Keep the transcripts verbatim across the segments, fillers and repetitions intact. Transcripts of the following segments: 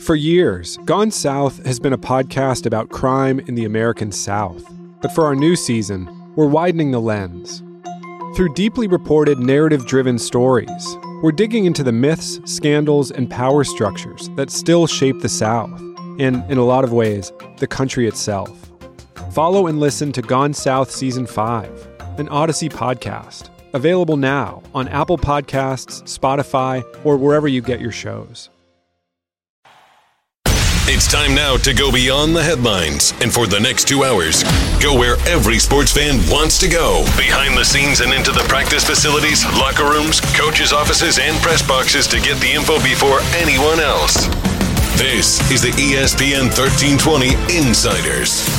For years, Gone South has been a podcast about crime in the American South. But for our new season, we're widening the lens. Through deeply reported, narrative-driven stories, we're digging into the myths, scandals, and power structures that still shape the South, and, in a lot of ways, the country itself. Follow and listen to Gone South Season five, an Odyssey podcast, available now on Apple Podcasts, Spotify, or wherever you get your shows. It's time now to go beyond the headlines, and for the next two hours, go where every sports fan wants to go. Behind the scenes and into the practice facilities, locker rooms, coaches' offices, and press boxes to get the info before anyone else. This is the E S P N thirteen twenty Insiders.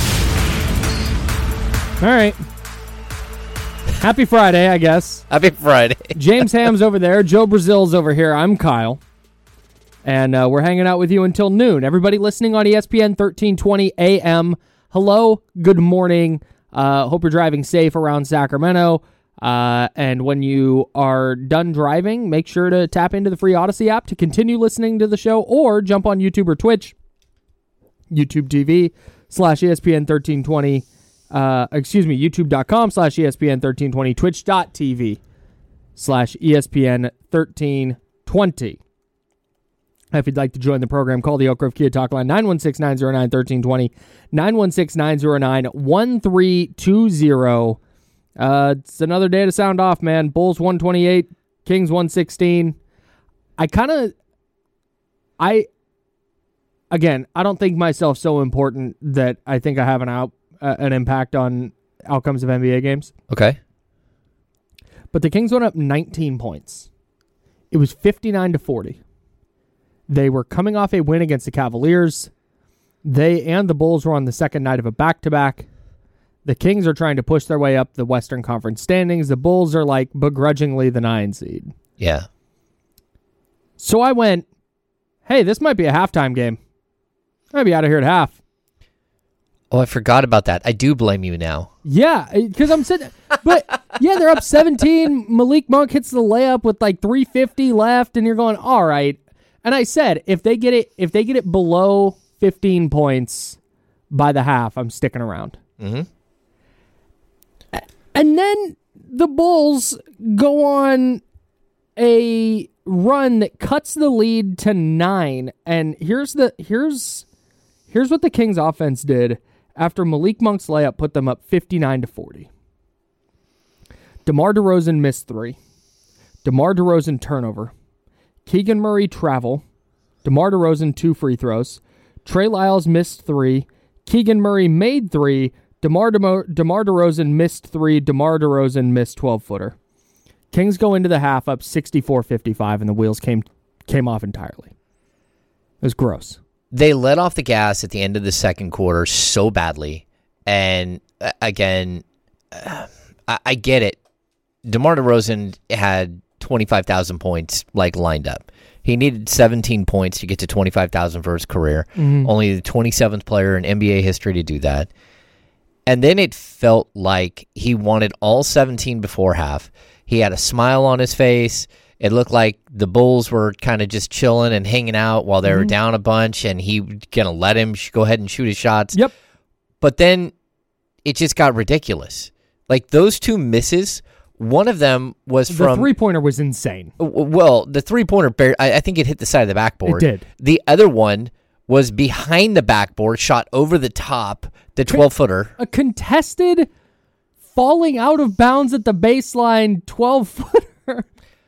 All right. Happy Friday, I guess. Happy Friday. James Ham's over there. Joe Brazil's over here. I'm Kyle. And uh, we're hanging out with you until noon. Everybody listening on E S P N thirteen twenty A M, hello, good morning. Uh, hope you're driving safe around Sacramento. Uh, and when you are done driving, make sure to tap into the free Odyssey app to continue listening to the show, or jump on YouTube or Twitch, YouTube T V slash E S P N thirteen twenty. Uh, excuse me, youtube.com slash ESPN 1320, twitch.tv slash ESPN 1320. If you'd like to join the program, call the Oak Grove Kia Talk line, nine one six, nine zero nine, one three two zero, nine one six, nine zero nine, one three two zero. Uh, it's another day to sound off, man. Bulls one twenty-eight, Kings one sixteen. I kind of, I, again, I don't think myself so important that I think I have an out, uh, an impact on outcomes of N B A games. Okay. But the Kings went up nineteen points. It was fifty-nine to forty. They were coming off a win against the Cavaliers. They and the Bulls were on the second night of a back-to-back. The Kings are trying to push their way up the Western Conference standings. The Bulls are like begrudgingly the nine seed. Yeah. So I went, hey, this might be a halftime game. I might be out of here at half. Oh, I forgot about that. I do blame you now. Yeah, because I'm sitting, but yeah, they're up seventeen. Malik Monk hits the layup with like three fifty left, and you're going, all right. And I said, if they get it, if they get it below fifteen points by the half, I'm sticking around. Mm-hmm. And then the Bulls go on a run that cuts the lead to nine. And here's the here's here's what the Kings offense did after Malik Monk's layup put them up fifty-nine to forty. DeMar DeRozan missed three. DeMar DeRozan turnover. Keegan Murray travel. DeMar DeRozan two free throws. Trey Lyles missed three. Keegan Murray made three. DeMar, DeMar, DeMar DeRozan missed three. DeMar DeRozan missed twelve-footer. Kings go into the half up sixty-four fifty-five, and the wheels came came off entirely. It was gross. They let off the gas at the end of the second quarter so badly. And, uh, again, uh, I, I get it. DeMar DeRozan had twenty-five thousand points like lined up. He needed seventeen points to get to twenty-five thousand for his career. Mm-hmm. Only the twenty-seventh player in N B A history to do that. And then it felt like he wanted all seventeen before half. He had a smile on his face. It looked like the Bulls were kind of just chilling and hanging out while they mm-hmm. were down a bunch, and he was going to let him sh- go ahead and shoot his shots. Yep. But then it just got ridiculous. Like those two misses. One of them was from... The three-pointer was insane. Well, the three-pointer, I, I think it hit the side of the backboard. It did. The other one was behind the backboard, shot over the top, the twelve-footer. A contested, falling out of bounds at the baseline twelve-footer.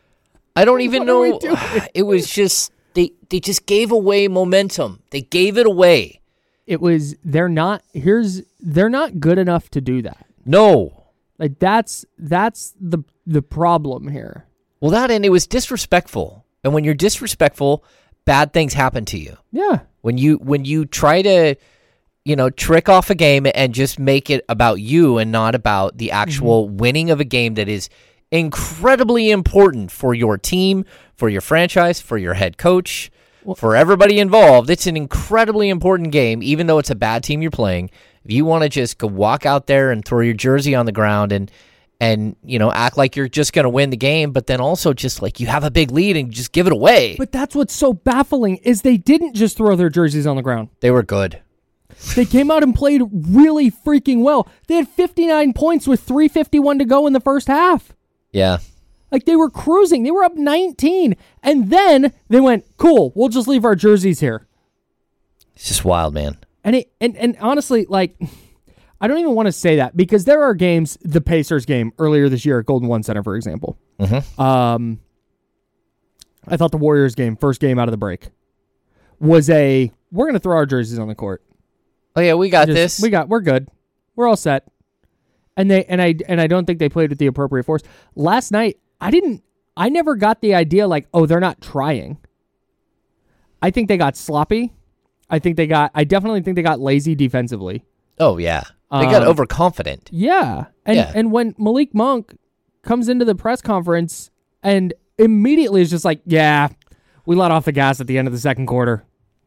I don't even what know. It was just... They, they just gave away momentum. They gave it away. It was... They're not... Here's... They're not good enough to do that. No. Like, that's that's the the problem here. Well, that, and it was disrespectful. And when you're disrespectful, bad things happen to you. Yeah. When you when you try to, you know, trick off a game and just make it about you and not about the actual mm-hmm. winning of a game that is incredibly important for your team, for your franchise, for your head coach, well, for everybody involved. It's an incredibly important game, even though it's a bad team you're playing. If you want to just go walk out there and throw your jersey on the ground and and, you know, act like you're just going to win the game, but then also just like you have a big lead and just give it away. But that's what's so baffling is they didn't just throw their jerseys on the ground. They were good. They came out and played really freaking well. They had fifty-nine points with three fifty-one to go in the first half. Yeah. Like, they were cruising. They were up nineteen. And then they went, cool, we'll just leave our jerseys here. It's just wild, man. And it, and, and honestly, like, I don't even want to say that because there are games, the Pacers game earlier this year at Golden One Center, for example. Mm-hmm. Um, I thought the Warriors game, first game out of the break, was a, we're going to throw our jerseys on the court. Oh, yeah, we got Just, this. We got, we're good. We're all set. And they, and I, and I don't think they played with the appropriate force. Last night, I didn't, I never got the idea like, oh, they're not trying. I think they got sloppy. I think they got, I definitely think they got lazy defensively. Oh, yeah. They got Um, overconfident. Yeah. And, Yeah. and when Malik Monk comes into the press conference and immediately is just like, yeah, we let off the gas at the end of the second quarter.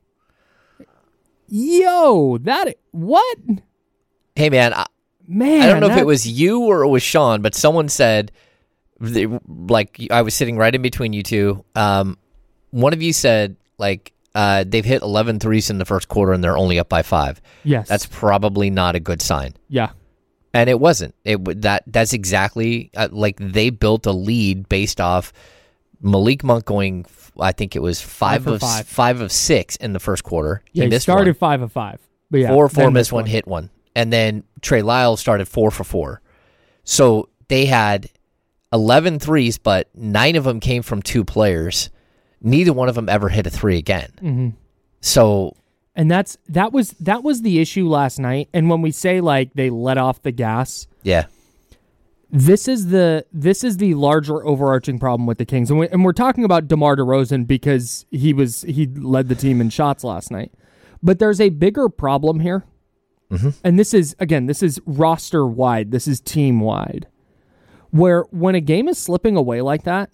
Yo, that, what? Hey, man, I, Man, I don't know if that- it was you or it was Sean, but someone said, they, like, I was sitting right in between you two. Um, one of you said, like, uh, they've hit eleven threes in the first quarter and they're only up by five. Yes. That's probably not a good sign. yeah. And it wasn't. It w- that that's exactly uh, like they built a lead based off Malik Monk going. f- I think it was five, Five for of s- five. five of six in the first quarter. Yeah, he he missed started one. five of five. But yeah, four four then missed one, hit one, and then Trey Lyles started four for four. So they had eleven threes, but nine of them came from two players. Neither one of them ever hit a three again. Mm-hmm. So And that's that was that was the issue last night. And when we say like they let off the gas, yeah, this is the this is the larger overarching problem with the Kings. And, we, and we're talking about DeMar DeRozan because he was he led the team in shots last night. But there's a bigger problem here. Mm-hmm. And this is again, this is roster wide. This is team wide. Where when a game is slipping away like that,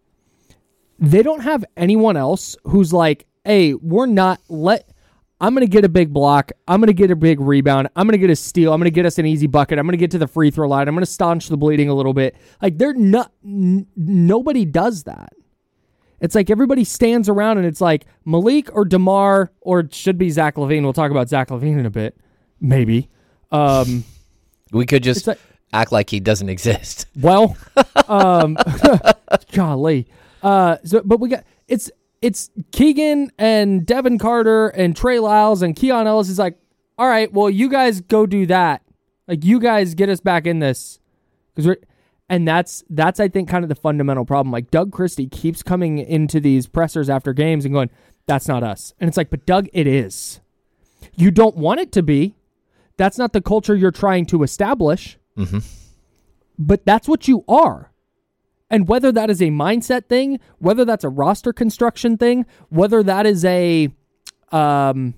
they don't have anyone else who's like, hey, we're not let I'm going to get a big block. I'm going to get a big rebound. I'm going to get a steal. I'm going to get us an easy bucket. I'm going to get to the free throw line. I'm going to staunch the bleeding a little bit. Like they're not, n- nobody does that. It's like everybody stands around and it's like Malik or DeMar or it should be Zach LaVine. We'll talk about Zach LaVine in a bit. Maybe. Um, we could just It's like- act like he doesn't exist. well, um, golly. Uh, so, but we got, it's, It's Keegan and Devin Carter and Trey Lyles and Keon Ellis is like, all right, well, you guys go do that. Like, you guys get us back in this. Cause we're, and that's, that's I think, kind of the fundamental problem. Like, Doug Christie keeps coming into these pressers after games and going, that's not us. And it's like, but Doug, it is. You don't want it to be. That's not the culture you're trying to establish. Mm-hmm. But that's what you are. And whether that is a mindset thing, whether that's a roster construction thing, whether that is a um,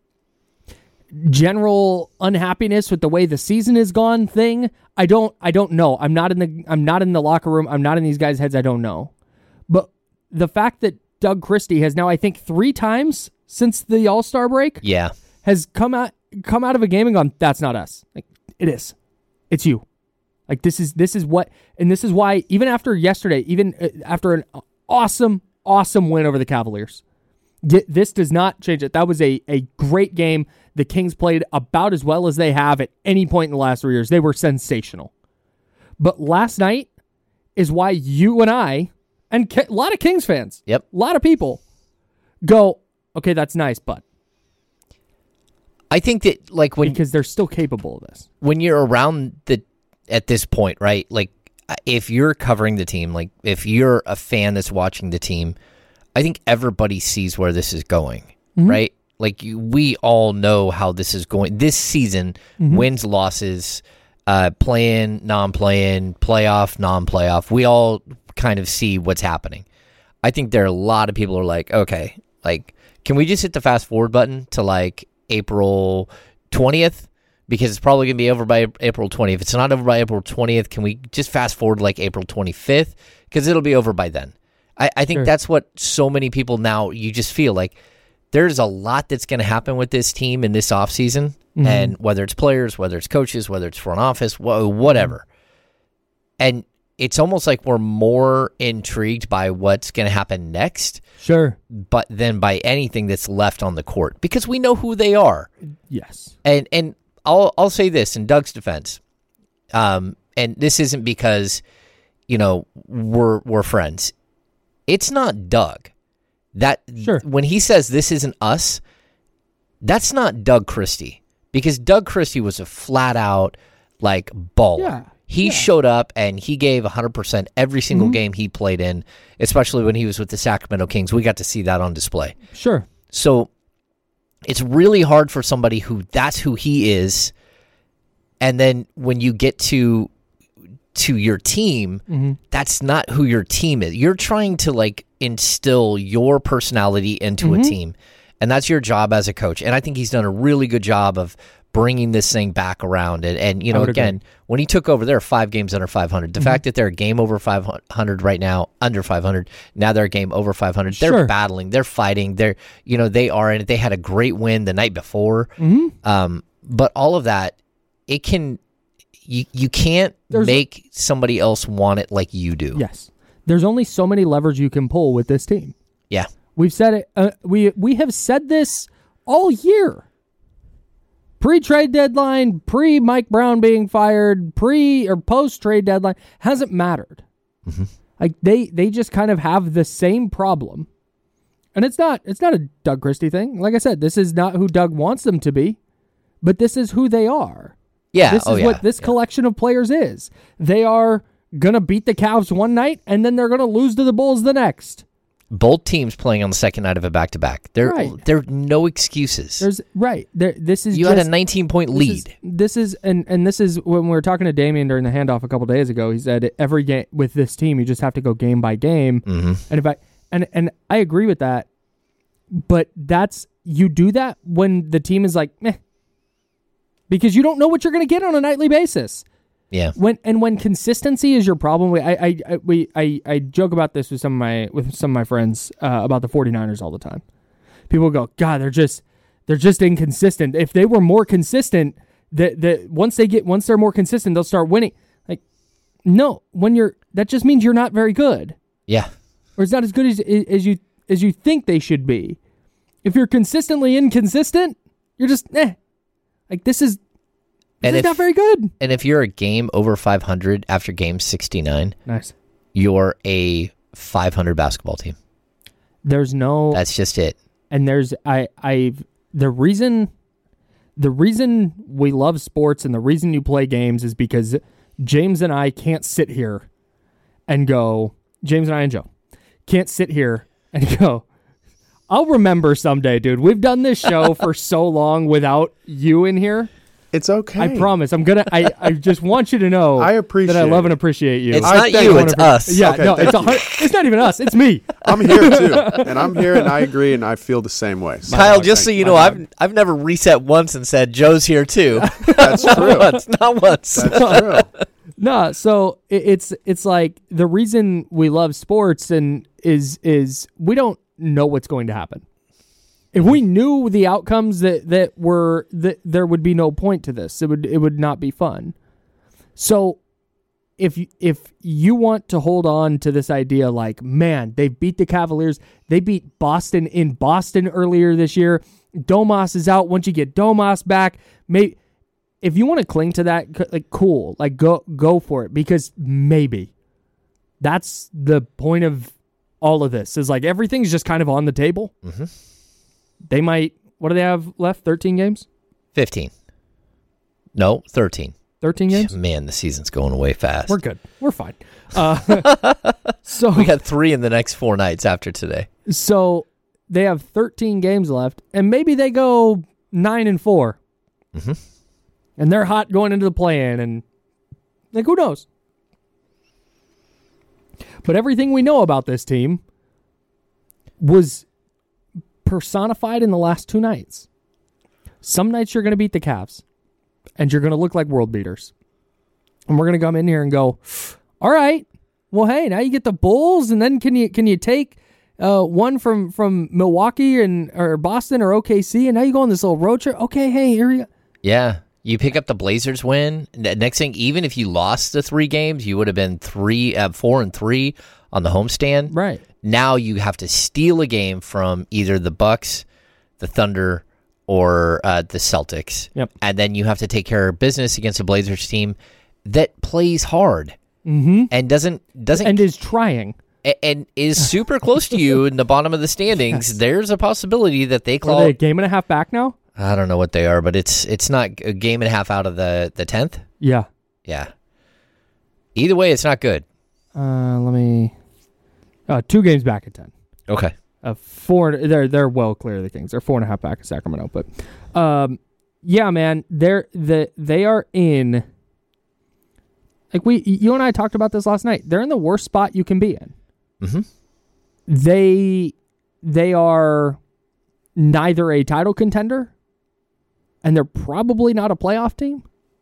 general unhappiness with the way the season is gone thing, I don't I don't know. I'm not in the I'm not in the locker room. I'm not in these guys' heads. I don't know. But the fact that Doug Christie has now, I think, three times since the All-Star break, Yeah. has come out come out of a game and gone, that's not us. Like, it is. It's you. Like this is this is what, and this is why even after yesterday, even after an awesome, awesome win over the Cavaliers, this does not change it. That was a, a great game. The Kings played about as well as they have at any point in the last three years. They were sensational. But last night is why you and I, and a lot of Kings fans, Yep. a lot of people go, okay, that's nice, but I think that like when because they're still capable of this. when you're around the at this point, right? Like if you're covering the team, like if you're a fan that's watching the team, I think everybody sees where this is going, Mm-hmm. right? Like you, we all know how this is going. This season, Mm-hmm. wins, losses, uh, playing, non-playing, playoff, non-playoff. We all kind of see what's happening. I think there are a lot of people who are like, okay, like can we just hit the fast forward button to like April twentieth? Because it's probably going to be over by April twentieth. If it's not over by April twentieth, can we just fast forward like April twenty-fifth? Because it'll be over by then. I, I think Sure. that's what so many people now, you just feel like there's a lot that's going to happen with this team in this offseason. Mhm. And whether it's players, whether it's coaches, whether it's front office, wh- whatever. And it's almost like we're more intrigued by what's going to happen next, Sure. but than by anything that's left on the court because we know who they are. Yes. And and I'll I'll say this in Doug's defense, um, and this isn't because you know we're we're friends. It's not Doug. That Sure. when he says this isn't us, that's not Doug Christie because Doug Christie was a flat out like baller. Yeah. He yeah. showed up and he gave one hundred percent every single mm-hmm. game he played in, especially when he was with the Sacramento Kings. We got to see that on display. Sure. So it's really hard for somebody who that's who he is, and then when you get to to your team, mm-hmm. that's not who your team is. You're trying to like instill your personality into mm-hmm. a team, and that's your job as a coach. And I think he's done a really good job of bringing this thing back around. And, and you know, again, agree. when he took over, there are five games under five hundred. The mm-hmm. fact that they're a game over five hundred right now, under five hundred, now they're a game over five hundred. They're sure. battling. They're fighting. They're, you know, they are in it. They had a great win the night before. Mm-hmm. Um, but all of that, it can, you, you can't There's, make somebody else want it like you do. Yes. There's only so many levers you can pull with this team. Yeah. We've said it. Uh, we, we have said this all year. Pre-trade deadline, pre-Mike Brown being fired, pre- or post-trade deadline, hasn't mattered. Mm-hmm. Like, they they just kind of have the same problem. And it's not it's not a Doug Christie thing. Like I said, this is not who Doug wants them to be, but this is who they are. Yeah, This is oh, yeah. what this yeah. collection of players is. They are going to beat the Cavs one night, and then they're going to lose to the Bulls the next. Both teams playing on the second night of a back-to-back. There, right. there are no excuses. There's right. There, this is you just, had a nineteen-point lead. This is, this is and and this is when we were talking to Damian during the handoff a couple days ago. He said every game with this team, you just have to go game by game. Mm-hmm. And if I and and I agree with that, but that's you do that when the team is like, meh, because you don't know what you're going to get on a nightly basis. Yeah. When and when consistency is your problem, we, I I I, we, I I joke about this with some of my with some of my friends uh, about the 49ers all the time. People go, God, they're just they're just inconsistent. If they were more consistent, that that once they get once they're more consistent, they'll start winning. Like, no, when you're that just means you're not very good. Yeah. Or it's not as good as as you as you think they should be. If you're consistently inconsistent, you're just eh. Like this is. This and is if, not very good. And if you're a game over five hundred after game sixty-nine, nice. You're a five hundred basketball team. There's no. That's just it. And there's I I the reason the reason we love sports and the reason you play games is because James and I can't sit here and go. James and I and Joe can't sit here and go. I'll remember someday, dude. We've done this show for so long without you in here. It's okay. I promise. I'm gonna. I, I just want you to know. I appreciate that. I love and appreciate you. It's I not you. It's us. Yeah. Okay, no. It's a. It's not even us. It's me. I'm here too, and I'm here, and I agree, and I feel the same way. So Kyle, just so you know, I've I've never reset once and said Joe's here too. That's true. Not once. Not once. That's true. No. So it, it's it's like the reason we love sports and is is we don't know what's going to happen. If we knew the outcomes that, that were that there would be no point to this. It would it would not be fun. So if you, if you want to hold on to this idea like, man, they beat the Cavaliers, they beat Boston in Boston earlier this year. Domas is out. Once you get Domas back, maybe if you want to cling to that, like cool, like go go for it because maybe that's the point of all of this is like everything's just kind of on the table. Mm-hmm. They might, what do they have left? thirteen games? fifteen. No, thirteen. thirteen games? Man, the season's going away fast. We're good. We're fine. Uh, so we got three in the next four nights after today. So they have thirteen games left, and maybe they go nine and four. Mm-hmm. And they're hot going into the play-in, and like, who knows? But everything we know about this team was personified in the last two nights. Some nights you're going to beat the Cavs, and you're going to look like world beaters. And we're going to come in here and go, all right, well, hey, now you get the Bulls, and then can you can you take uh, one from, from Milwaukee and or Boston or O K C, and now you go on this little road trip? Okay, hey, here we go. Yeah. You pick up the Blazers win. Next thing, even if you lost the three games, you would have been three, uh, four and three on the homestand. Right. Now you have to steal a game from either the Bucks, the Thunder, or uh, the Celtics. Yep. And then you have to take care of business against a Blazers team that plays hard mm-hmm. and doesn't doesn't and is trying and, and is super close to you in the bottom of the standings. Yes. There's a possibility that they claw. Are they a game and a half back now? I don't know what they are, but it's it's not a game and a half out of the the tenth. Yeah. Yeah. Either way, it's not good. Uh, let me. Uh, two games back at ten. Okay. Uh, four. They're they're well clear of the Kings. They're four and a half back at Sacramento. But, um, yeah, man, they're the they are in. Like we, you and I talked about this last night. They're in the worst spot you can be in. Mm-hmm. They they are neither a title contender, and they're probably not a playoff team.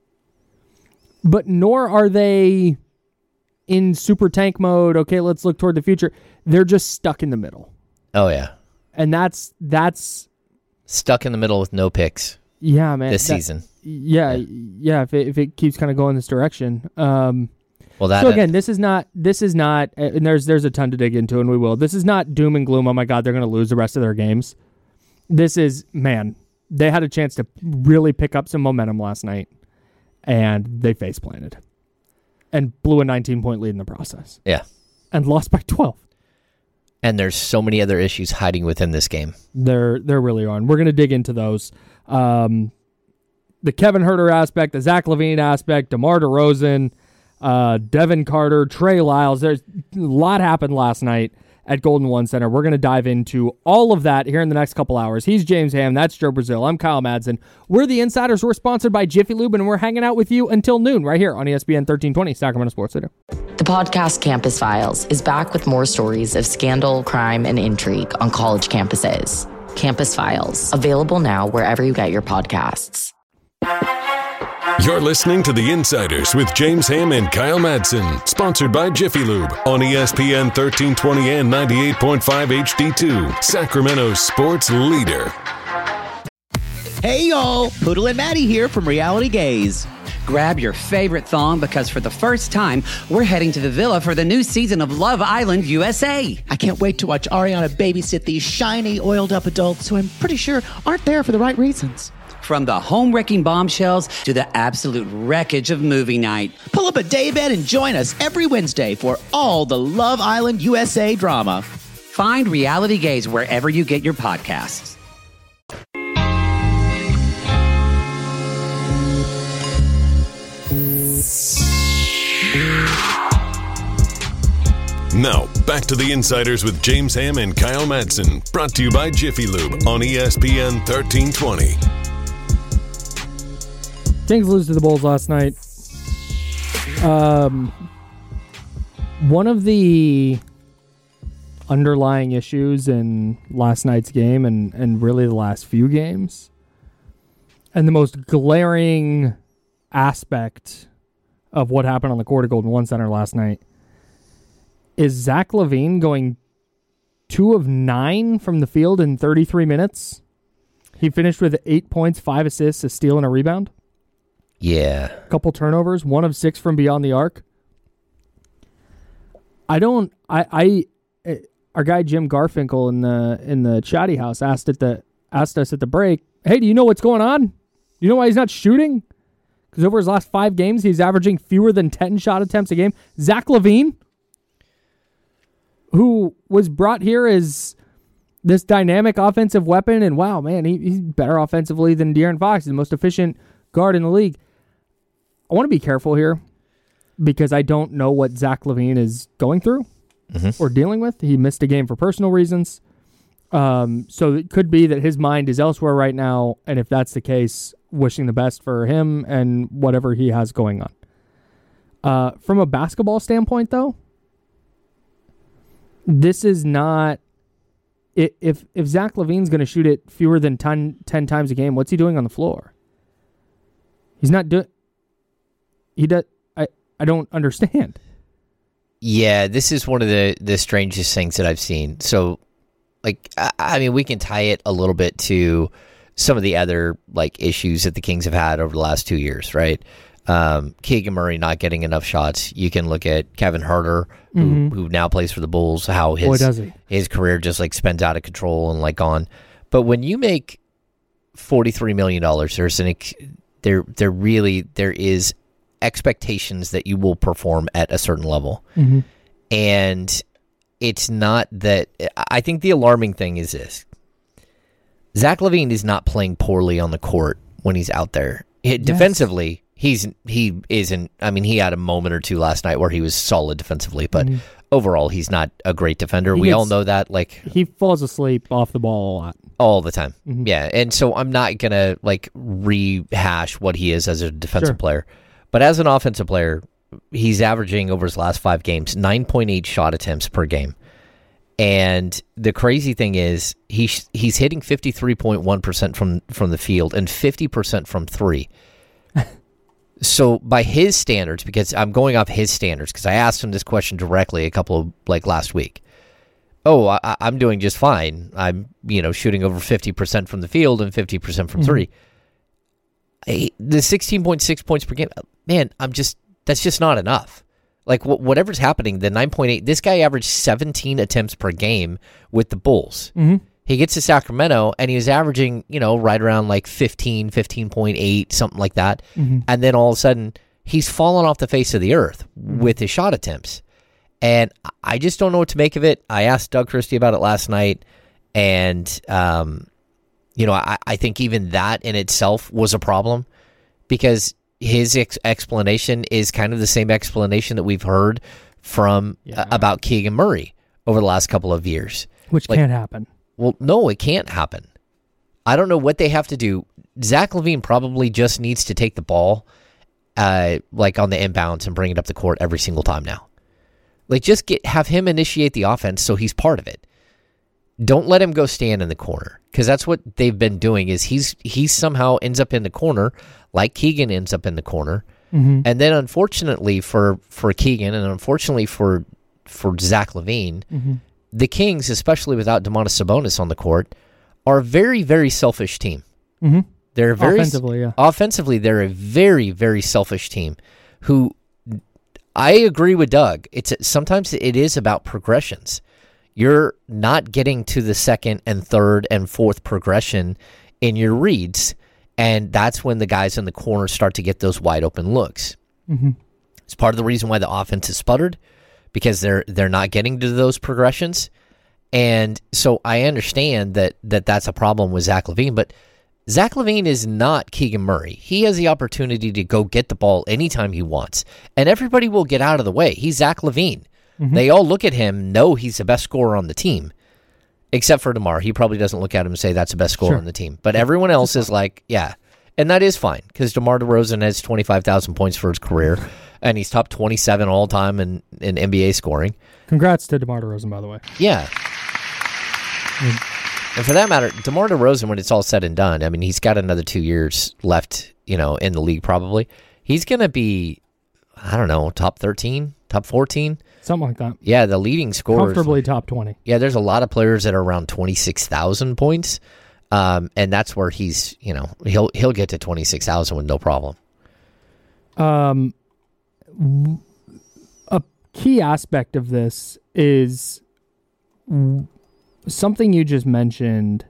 But nor are they in super tank mode. Okay, let's look toward the future. They're just stuck in the middle. Oh yeah, and that's that's stuck in the middle with no picks. Yeah, man. This that, season. Yeah, yeah. yeah if it, if it keeps kind of going this direction. Um, well, that. So again, this is not this is not, and there's there's a ton to dig into, and we will. This is not doom and gloom. Oh my God, they're going to lose the rest of their games. This is, man, they had a chance to really pick up some momentum last night, and they face planted, and blew a nineteen point lead in the process. Yeah, and lost by twelve. And there's so many other issues hiding within this game. There, there really are. And we're going to dig into those. Um, the Kevin Huerter aspect, the Zach LaVine aspect, DeMar DeRozan, uh, Devin Carter, Trey Lyles. There's a lot happened last night at Golden One Center. We're going to dive into all of that here in the next couple hours. He's James Ham. That's Joe Brazil. I'm Kyle Madsen. We're the Insiders. We're sponsored by Jiffy Lube, and we're hanging out with you until noon right here on E S P N thirteen twenty, Sacramento Sports Center. The podcast Campus Files is back with more stories of scandal, crime, and intrigue on college campuses. Campus Files, available now wherever you get your podcasts. You're listening to The Insiders with James Ham and Kyle Madsen, sponsored by Jiffy Lube on E S P N thirteen twenty and ninety-eight point five H D two, Sacramento's sports leader. Hey y'all, Poodle and Maddie here from Reality Gaze. Grab your favorite thong because for the first time, we're heading to the villa for the new season of Love Island U S A. I can't wait to watch Ariana babysit these shiny, oiled-up adults who I'm pretty sure aren't there for the right reasons. From the home-wrecking bombshells to the absolute wreckage of movie night. Pull up a daybed and join us every Wednesday for all the Love Island U S A drama. Find Reality Gaze wherever you get your podcasts. Now, back to the Insiders with James Ham and Kyle Madsen, brought to you by Jiffy Lube on E S P N thirteen twenty. Kings lose to the Bulls last night. Um, one of the underlying issues in last night's game and, and really the last few games, and the most glaring aspect of what happened on the court at Golden One Center last night, is Zach LaVine going two of nine from the field in thirty-three minutes. He finished with eight points, five assists, a steal, and a rebound. Yeah. A couple turnovers, one of six from beyond the arc. I don't. I. I. Our guy Jim Garfinkel in the in the chatty house asked at the asked us at the break, "Hey, do you know what's going on? You know why he's not shooting? Because over his last five games, he's averaging fewer than ten shot attempts a game." Zach LaVine, who was brought here as this dynamic offensive weapon, and wow, man, he, he's better offensively than De'Aaron Fox, the most efficient guard in the league. I want to be careful here because I don't know what Zach LaVine is going through mm-hmm. or dealing with. He missed a game for personal reasons. Um, so it could be that his mind is elsewhere right now, and if that's the case, wishing the best for him and whatever he has going on. Uh, from a basketball standpoint, though, this is not... If if Zach LaVine's going to shoot it fewer than ten, ten times a game, what's he doing on the floor? He's not doing... He does. I, I don't understand. Yeah, this is one of the, the strangest things that I've seen. So, like, I, I mean, we can tie it a little bit to some of the other like issues that the Kings have had over the last two years, right? Um, Keegan Murray not getting enough shots. You can look at Kevin Huerter, who, mm-hmm. who now plays for the Bulls, how his Boy, does he. his career just like spins out of control and like on. But when you make forty-three million dollars, there's an there there really there is expectations that you will perform at a certain level. Mm-hmm. And it's not that. I think the alarming thing is this: Zach LaVine is not playing poorly on the court when he's out there. It, yes. Defensively, he's he isn't. I mean, he had a moment or two last night where he was solid defensively, but mm-hmm. overall, he's not a great defender. He we gets, all know that. Like he falls asleep off the ball a lot, all the time. Mm-hmm. Yeah, and so I'm not gonna like rehash what he is as a defensive sure. player, but as an offensive player, he's averaging over his last five games nine point eight shot attempts per game. And the crazy thing is he's he's hitting fifty-three point one percent from from the field and fifty percent from three. So by his standards, because I'm going off his standards, because I asked him this question directly a couple of like last week. Oh, I, I'm doing just fine. I'm you know shooting over fifty percent from the field and fifty percent from mm-hmm. three. I, the sixteen point six points per game, man, I'm just that's just not enough. Like, wh- whatever's happening, the nine point eight, this guy averaged seventeen attempts per game with the Bulls. Mm-hmm. He gets to Sacramento, and he was averaging, you know, right around like fifteen, fifteen point eight, something like that. Mm-hmm. And then all of a sudden, he's fallen off the face of the earth mm-hmm. with his shot attempts. And I just don't know what to make of it. I asked Doug Christie about it last night, and, um, you know, I, I think even that in itself was a problem because his ex- explanation is kind of the same explanation that we've heard from yeah. uh, about Keegan Murray over the last couple of years. Which like, can't happen. Well, no, it can't happen. I don't know what they have to do. Zach LaVine probably just needs to take the ball uh, like on the inbounds and bring it up the court every single time now. Like just get have him initiate the offense so he's part of it. Don't let him go stand in the corner because that's what they've been doing is he's he somehow ends up in the corner like Keegan ends up in the corner. Mm-hmm. And then unfortunately for, for Keegan and unfortunately for for Zach LaVine, mm-hmm. the Kings, especially without Domantas Sabonis on the court, are a very, very selfish team. Mm-hmm. They're very offensively, yeah. Offensively, they're a very, very selfish team who I agree with Doug. It's sometimes it is about progressions. You're not getting to the second and third and fourth progression in your reads, and that's when the guys in the corner start to get those wide open looks. Mm-hmm. It's part of the reason why the offense is sputtered because they're they're not getting to those progressions. And so I understand that, that that's a problem with Zach LaVine, but Zach LaVine is not Keegan Murray. He has the opportunity to go get the ball anytime he wants, and everybody will get out of the way. He's Zach LaVine. Mm-hmm. They all look at him, know he's the best scorer on the team, except for DeMar. He probably doesn't look at him and say that's the best scorer sure. on the team. But everyone else is like, yeah. And that is fine, because DeMar DeRozan has twenty-five thousand points for his career, and he's top twenty-seven all time in, in N B A scoring. Congrats to DeMar DeRozan, by the way. Yeah. And for that matter, DeMar DeRozan, when it's all said and done, I mean, he's got another two years left, you know, in the league probably. He's going to be, I don't know, top thirteen, top fourteen? Something like that. Yeah, the leading scorers. Comfortably top twenty. Yeah, there's a lot of players that are around twenty-six thousand points, um, and that's where he's, you know, he'll he'll get to twenty-six thousand with no problem. Um, a key aspect of this is something you just mentioned.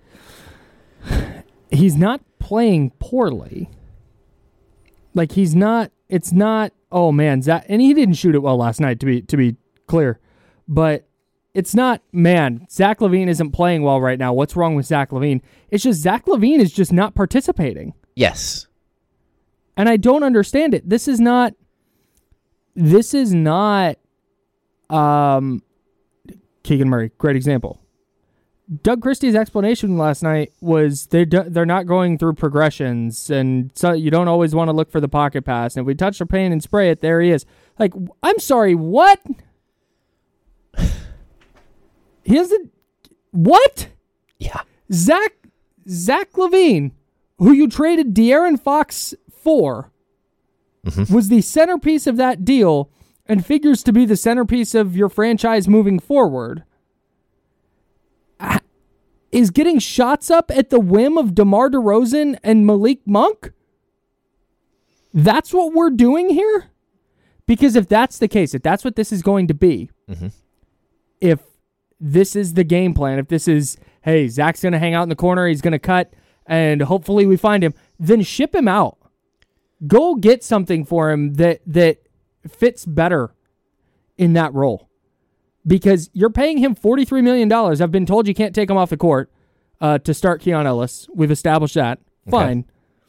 He's not playing poorly. Like he's not. It's not. Oh man, Zach, and he didn't shoot it well last night. To be to be clear, but it's not. Man, Zach LaVine isn't playing well right now. What's wrong with Zach LaVine? It's just Zach LaVine is just not participating. Yes, and I don't understand it. This is not. This is not. Um, Keegan Murray, great example. Doug Christie's explanation last night was they're, they're not going through progressions, and so you don't always want to look for the pocket pass. And if we touch the paint and spray it, there he is. Like, I'm sorry, what? He doesn't... What? Yeah. Zach, Zach LaVine, who you traded De'Aaron Fox for, mm-hmm. was the centerpiece of that deal and figures to be the centerpiece of your franchise moving forward. is getting shots up at the whim of DeMar DeRozan and Malik Monk? That's what we're doing here? Because if that's the case, if that's what this is going to be, mm-hmm. if this is the game plan, if this is, hey, Zach's going to hang out in the corner, he's going to cut, and hopefully we find him, then ship him out. Go get something for him that that fits better in that role. Because you're paying him forty-three million dollars. I've been told you can't take him off the court uh, to start Keon Ellis. We've established that. Fine.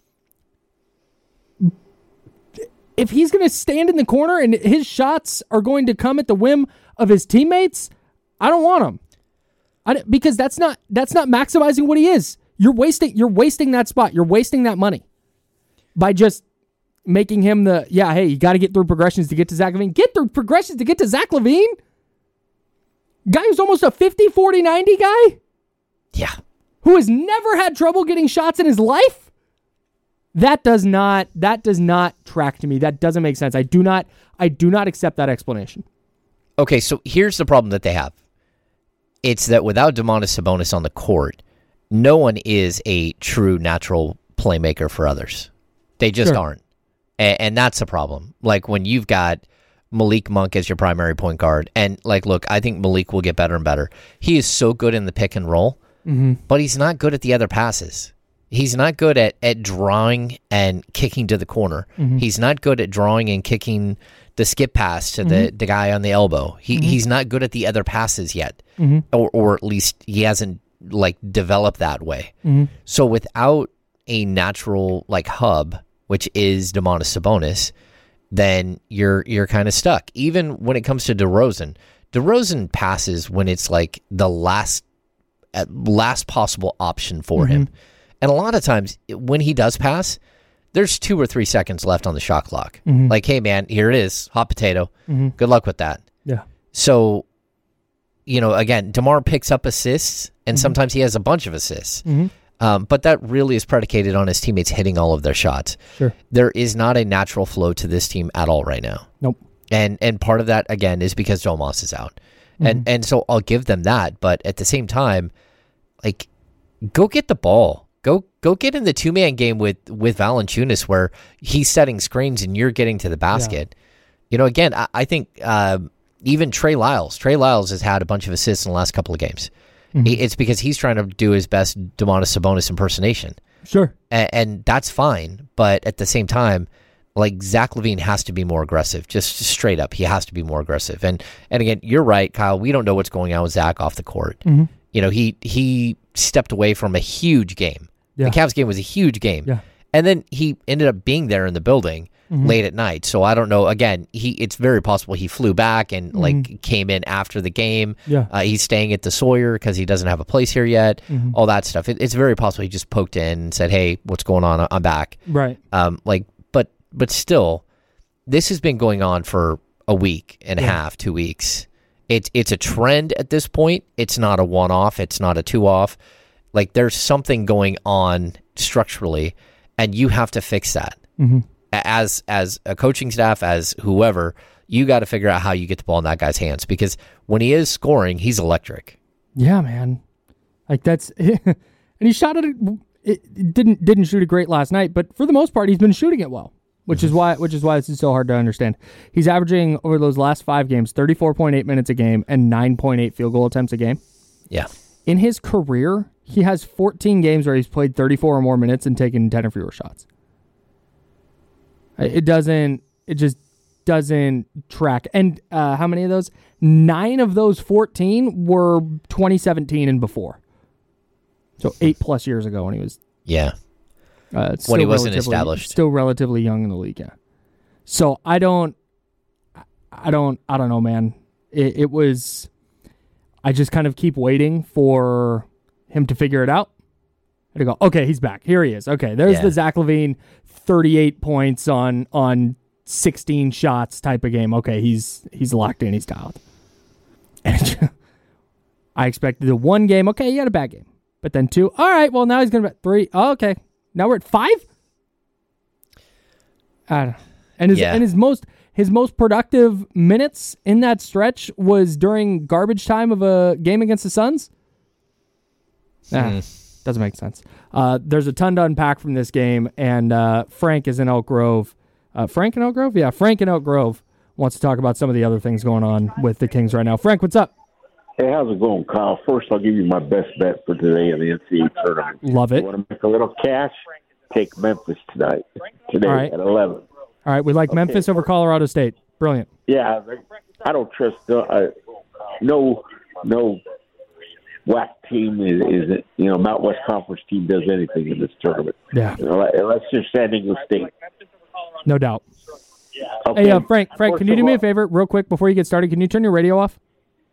Okay. If he's going to stand in the corner and his shots are going to come at the whim of his teammates, I don't want him. I, because that's not that's not maximizing what he is. You're wasting you're wasting that spot. You're wasting that money by just making him the, yeah, hey, you got to get through progressions to get to Zach LaVine. Get through progressions to get to Zach LaVine? Guy who's almost a fifty, forty, ninety guy? Yeah. Who has never had trouble getting shots in his life? That does not that does not track to me. That doesn't make sense. I do not I do not accept that explanation. Okay, so here's the problem that they have. It's that without Domantas Sabonis on the court, no one is a true natural playmaker for others. They just Sure. aren't. And, and that's a problem. Like when you've got Malik Monk as your primary point guard. And, like, look, I think Malik will get better and better. He is so good in the pick and roll, mm-hmm. but he's not good at the other passes. He's not good at, at drawing and kicking to the corner. Mm-hmm. He's not good at drawing and kicking the skip pass to mm-hmm. the, the guy on the elbow. He mm-hmm. He's not good at the other passes yet, mm-hmm. or, or at least he hasn't, like, developed that way. Mm-hmm. So without a natural, like, hub, which is Domantas Sabonis, then you're you're kind of stuck. Even when it comes to DeRozan, DeRozan passes when it's like the last uh, last possible option for mm-hmm. him. And a lot of times when he does pass, there's two or three seconds left on the shot clock. Mm-hmm. Like, hey, man, here it is, hot potato. Mm-hmm. Good luck with that. Yeah. So, you know, again, DeMar picks up assists, and mm-hmm. sometimes he has a bunch of assists. Mm-hmm. Um, but that really is predicated on his teammates hitting all of their shots. Sure. There is not a natural flow to this team at all right now. Nope. And and part of that, again, is because Domas is out. Mm-hmm. And and so I'll give them that. But at the same time, like, go get the ball. Go go get in the two-man game with, with Valanciunas where he's setting screens and you're getting to the basket. Yeah. You know, again, I, I think uh, even Trey Lyles. Trey Lyles has had a bunch of assists in the last couple of games. Mm-hmm. It's because he's trying to do his best Domantas Sabonis impersonation. Sure. And, and that's fine. But at the same time, like, Zach LaVine has to be more aggressive. Just, just straight up, he has to be more aggressive. And and again, you're right, Kyle. We don't know what's going on with Zach off the court. Mm-hmm. You know, he he stepped away from a huge game. Yeah. The Cavs game was a huge game. Yeah. And then he ended up being there in the building mm-hmm. late at night. So I don't know. Again, he it's very possible he flew back and mm-hmm. like came in after the game. Yeah. Uh, he's staying at the Sawyer because he doesn't have a place here yet. Mm-hmm. All that stuff. It, it's very possible he just poked in and said, "Hey, what's going on? I'm back." Right. Um. Like, but but still, this has been going on for a week and a yeah. half, two weeks. It's it's a trend at this point. It's not a one off. It's not a two off. Like, there's something going on structurally, and you have to fix that. Mm-hmm. As as a coaching staff, as whoever, you got to figure out how you get the ball in that guy's hands, because when he is scoring, he's electric. Yeah, man. Like, that's and he shot it. It didn't didn't shoot it great last night, but for the most part, he's been shooting it well, which mm-hmm. is why which is why this is so hard to understand. He's averaging over those last five games thirty-four point eight minutes a game and nine point eight field goal attempts a game. Yeah. In his career, he has fourteen games where he's played thirty-four or more minutes and taken ten or fewer shots. It doesn't, it just doesn't track. And uh, how many of those? Nine of those fourteen were twenty seventeen and before. So eight plus years ago when he was. Yeah. Uh, when he wasn't established. Still relatively young in the league, yeah. So I don't, I don't, I don't know, man. It, it was, I just kind of keep waiting for him to figure it out. And to go, okay, he's back. Here he is. Okay, there's yeah. the Zach LaVine thirty-eight points on on sixteen shots type of game. Okay, he's he's locked in. He's dialed. And I expected the one game. Okay, he had a bad game, but then two. All right, well now he's gonna be three. Oh, okay, now we're at five. I don't, and his yeah. and his most his most productive minutes in that stretch was during garbage time of a game against the Suns. Nah, doesn't make sense. Uh, there's a ton to unpack from this game, and uh, Frank is in Elk Grove. Uh, Frank in Elk Grove? Yeah, Frank in Elk Grove wants to talk about some of the other things going on with the Kings right now. Frank, what's up? Hey, how's it going, Kyle? First, I'll give you my best bet for today in the N C double A tournament. Love it. You want to make a little cash? Take Memphis tonight, today All right. at eleven. All right, we like Okay. Memphis over Colorado State. Brilliant. Yeah, I don't trust uh, uh, no no W A C team is, is you know Mount West Conference team does anything in this tournament. Yeah, you know, unless you're San Diego State. No doubt. Okay. Hey, uh, Frank, Frank, First can you of do me a all, favor real quick before you get started? Can you turn your radio off?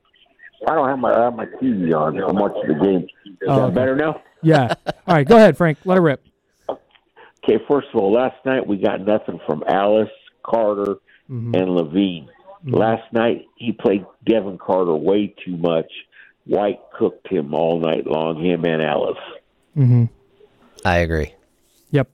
I don't have my I have my T V on. I'm watching the game. Is Oh, that okay. better now? Yeah. All right, go ahead, Frank. Let it rip. Okay, first of all, last night we got nothing from Alice, Carter, Mm-hmm. and Levine. Mm-hmm. Last night he played Devin Carter way too much. White cooked him all night long, him and Alice. Mm-hmm. I agree. Yep.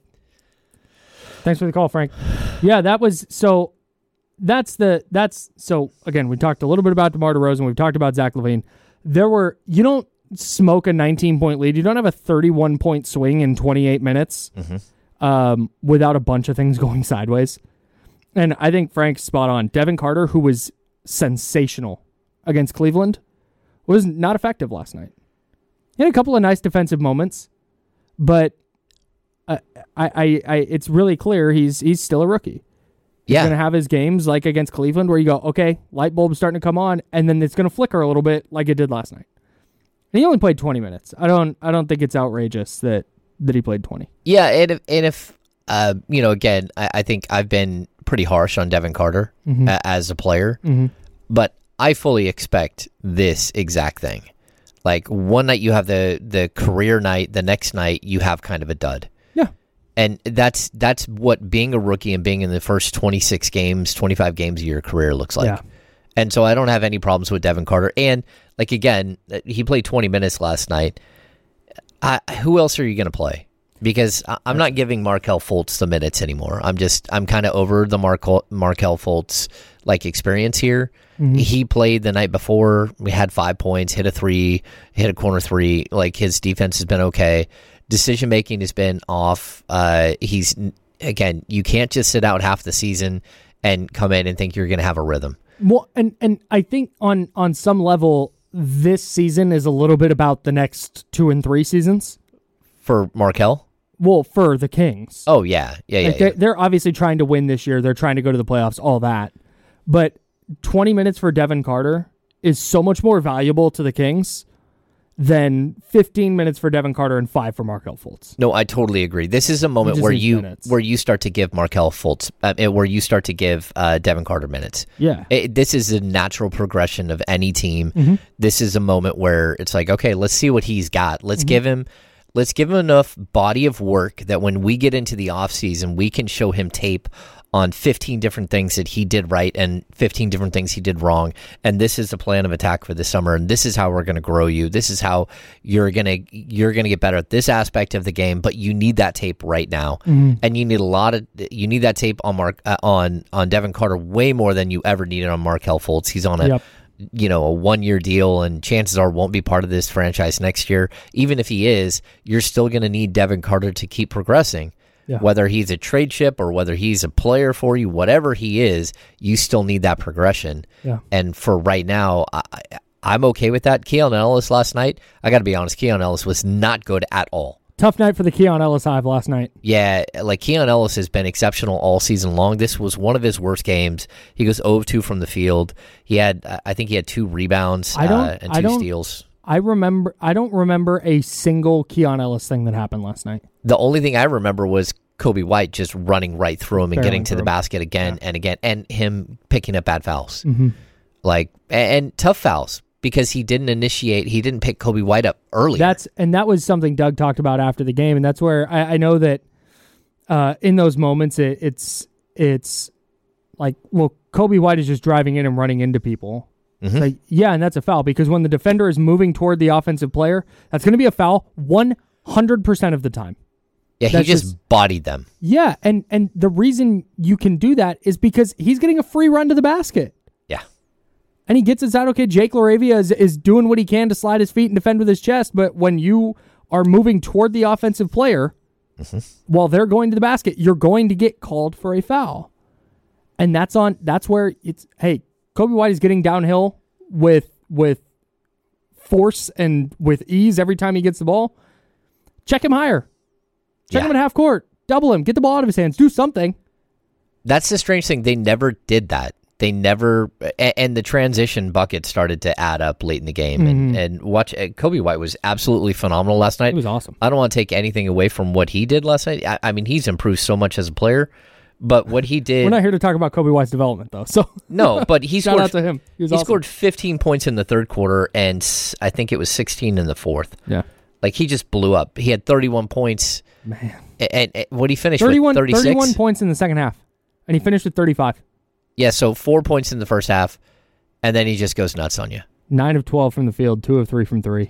Thanks for the call, Frank. Yeah, that was so. That's the that's so. Again, we talked a little bit about DeMar DeRozan. We've talked about Zach LaVine. There were you don't smoke a nineteen point lead. You don't have a thirty-one point swing in twenty-eight minutes Mm-hmm. um, without a bunch of things going sideways. And I think Frank's spot on. Devin Carter, who was sensational against Cleveland, was not effective last night. He had a couple of nice defensive moments, but uh, I, I, I, it's really clear he's he's still a rookie. He's Yeah. going to have his games like against Cleveland where you go, okay, light bulb's starting to come on, and then it's going to flicker a little bit like it did last night. And he only played twenty minutes. I don't I don't think it's outrageous that, that he played twenty. Yeah, and if, and if uh, you know, again, I, I think I've been pretty harsh on Devin Carter Mhm. a, as a player, Mhm. but I fully expect this exact thing. Like one night you have the the career night, the next night you have kind of a dud. Yeah. And that's that's what being a rookie and being in the first twenty-six games, twenty-five games of your career looks like. Yeah. And so I don't have any problems with Devin Carter. And like again, he played twenty minutes last night. I, who else are you going to play? Because I, I'm not giving Markelle Fultz the minutes anymore. I'm just I'm kind of over the Markel, Markelle Fultz like experience here. Mhm. He played the night before. We had five points, hit a three, hit a corner three. Like his defense has been okay. Decision making has been off. Uh, he's again, you can't just sit out half the season and come in and think you're going to have a rhythm. Well, and, and I think on, on some level, this season is a little bit about the next two and three seasons. For Markelle? Well, for the Kings. Oh, yeah. Yeah, yeah, Like yeah. they're, they're obviously trying to win this year. They're trying to go to the playoffs, all that. But twenty minutes for Devin Carter is so much more valuable to the Kings than fifteen minutes for Devin Carter and five for Markelle Fultz. No, I totally agree. This is a moment just where need you minutes. where you start to give Markelle Fultz, uh, where you start to give uh, Devin Carter minutes. Yeah. It, this is a natural progression of any team. Mhm. This is a moment where it's like, okay, let's see what he's got. Let's Mhm. give him, let's give him enough body of work that when we get into the off season, we can show him tape on fifteen different things that he did right and fifteen different things he did wrong. And this is the plan of attack for the summer. And this is how we're going to grow you. This is how you're going to, you're going to get better at this aspect of the game, but you need that tape right now. Mhm. And you need a lot of, you need that tape on Mark, uh, on, on Devin Carter way more than you ever needed on Markelle Fultz. He's on a, Yep. you know, a one year deal and chances are won't be part of this franchise next year. Even if he is, you're still going to need Devin Carter to keep progressing. Yeah. Whether he's a trade ship or whether he's a player for you, whatever he is, you still need that progression. Yeah. And for right now, I, I- I'm okay with that. Keon Ellis last night, I got to be honest, Keon Ellis was not good at all. Tough night for the Keon Ellis Hive last night. Yeah, like Keon Ellis has been exceptional all season long. This was one of his worst games. He goes zero of two from the field. He had, I think he had two rebounds I don't- uh, and I two don't- steals. I remember. I don't remember a single Keon Ellis thing that happened last night. The only thing I remember was Kobe White just running right through him and Barreling getting to through the him. basket again and again, and him picking up bad fouls. Mhm. Like, and, and tough fouls because he didn't initiate, he didn't pick Kobe White up early. That's and that was something Doug talked about after the game, and that's where I, I know that uh, in those moments it, it's it's like, well, Kobe White is just driving in and running into people. Mhm. Like, yeah, and that's a foul because when the defender is moving toward the offensive player, that's going to be a foul one hundred percent of the time. Yeah, he That's just, just- bodied them. Yeah, and and the reason you can do that is because he's getting a free run to the basket. Yeah. and he gets his out okay. Jake LaRavia is, is doing what he can to slide his feet and defend with his chest, but when you are moving toward the offensive player mm-hmm. while they're going to the basket, you're going to get called for a foul. And that's on. That's where it's, hey, Kobe White is getting downhill with with force and with ease every time he gets the ball. Check him higher. Check yeah. him at half court. Double him. Get the ball out of his hands. Do something. That's the strange thing. They never did that. They never, and the transition bucket started to add up late in the game. Mm-hmm. And, and watch, Kobe White was absolutely phenomenal last night. He was awesome. I don't want to take anything away from what he did last night. I, I mean, he's improved so much as a player. But what he did... We're not here to talk about Kobe White's development, though. So no, but he Shout scored... out to him. He, was he awesome. scored fifteen points in the third quarter, and I think it was sixteen in the fourth. Yeah. Like, he just blew up. He had thirty-one points. Man. And, and, and what did he finish thirty-one, with? thirty-six? thirty-one points in the second half. And he finished with thirty-five. Yeah, so four points in the first half, and then he just goes nuts on you. nine of twelve from the field, two of three from three.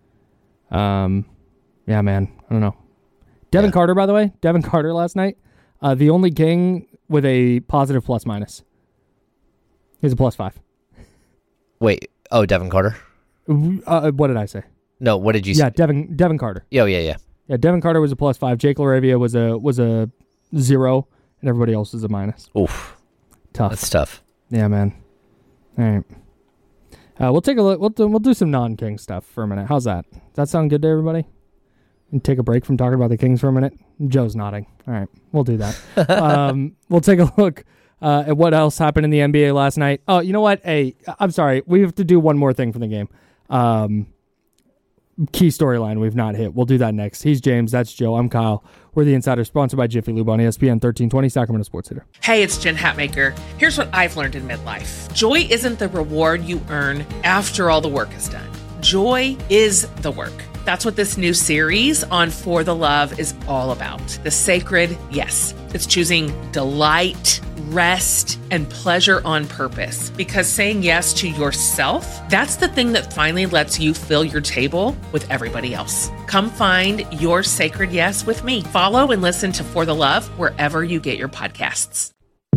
Um, Yeah, man. I don't know. Devin yeah. Carter, by the way. Devin Carter last night. Uh, the only King with a positive plus minus. He's a plus five. Wait. Oh, Devin Carter? Uh, what did I say? No, what did you say? Yeah, Devin Devin Carter. Oh, yeah, yeah. Yeah, Devin Carter was a plus five. Jake LaRavia was a was a zero, and everybody else was a minus. Oof. Tough. That's tough. Yeah, man. All right. Uh, we'll take a look. We'll do, we'll do some non-King stuff for a minute. How's that? Does that sound good to everybody? And take a break from talking about the Kings for a minute. Joe's nodding. All right, we'll do that. um, we'll take a look uh, at what else happened in the N B A last night. Oh, you know what? Hey, I'm sorry. We have to do one more thing for the game. Um, key storyline we've not hit. We'll do that next. He's James. That's Joe. I'm Kyle. We're the Insider, sponsored by Jiffy Lube on E S P N thirteen twenty, Sacramento Sports Hitter. Hey, it's Jen Hatmaker. Here's what I've learned in midlife. Joy isn't the reward you earn after all the work is done. Joy is the work. That's what this new series on For the Love is all about. The sacred yes. It's choosing delight, rest, and pleasure on purpose. Because saying yes to yourself, that's the thing that finally lets you fill your table with everybody else. Come find your sacred yes with me. Follow and listen to For the Love wherever you get your podcasts.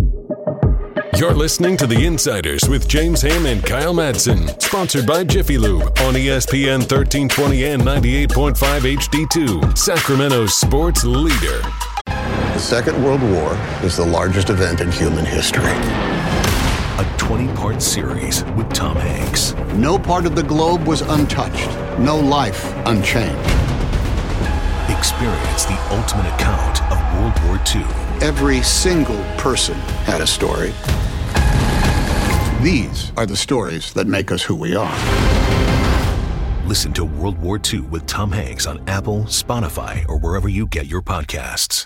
You're listening to The Insiders with James Ham and Kyle Madsen, sponsored by Jiffy Lube on E S P N thirteen twenty and ninety-eight point five H D two, Sacramento's sports leader. The Second World War is the largest event in human history. A twenty-part series with Tom Hanks. No part of the globe was untouched, no life unchanged. Experience the ultimate account of World War Two. Every single person had a story. These are the stories that make us who we are. Listen to World War Two with Tom Hanks on Apple, Spotify, or wherever you get your podcasts.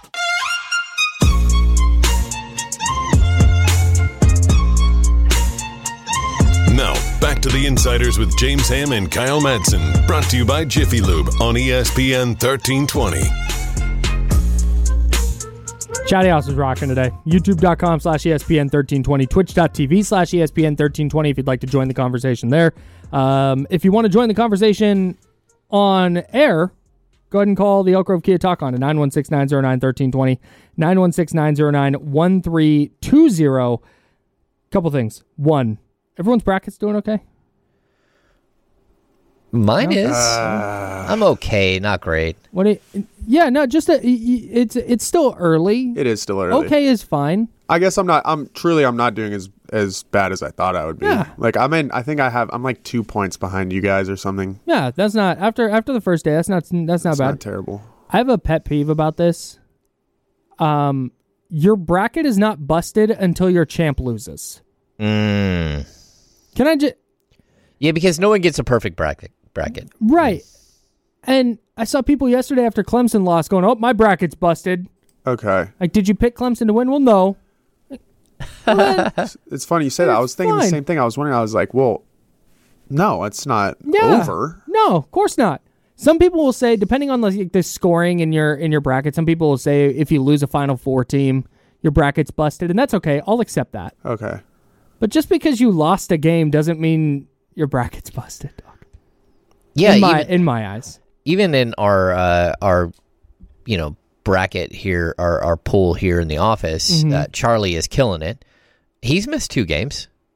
Now, back to The Insiders with James Ham and Kyle Madsen, brought to you by Jiffy Lube on E S P N thirteen twenty. Chatty House is rocking today. YouTube.com slash ESPN 1320. Twitch.tv slash ESPN 1320 if you'd like to join the conversation there. Um, if you want to join the conversation on air, go ahead and call the Elk Grove Kia Talk on to nine one six, nine zero nine, one three two zero, nine one six, nine zero nine, one three two zero. Couple things. One, everyone's brackets doing okay? Mine no? is. Uh, I'm okay, not great. What? Do you, yeah, no, just a, it's it's still early. It is still early. Okay is fine. I guess I'm not. I'm truly. I'm not doing as as bad as I thought I would be. Yeah. Like I'm in. I think I have. I'm like two points behind you guys or something. Yeah, that's not after after the first day. That's not that's not It's bad. Not terrible. I have a pet peeve about this. Um, your bracket is not busted until your champ loses. Mm. Can I just? Yeah, because no one gets a perfect bracket. Bracket. Right. And I saw people yesterday after Clemson lost going, oh, my bracket's busted. Okay. Like, did you pick Clemson to win? Well, no. it's, it's funny you say that. I was thinking fine. the same thing. I was wondering, I was like, well, no, it's not yeah. over. No, of course not. Some people will say, depending on the, the scoring in your in your bracket, some people will say if you lose a Final Four team, your bracket's busted, and that's okay. I'll accept that. Okay. But just because you lost a game doesn't mean your bracket's busted, dog. Yeah, in my, even, in my eyes. Even in our uh, our you know bracket here, our our pool here in the office, Mm-hmm. uh, Charlie is killing it. He's missed two games.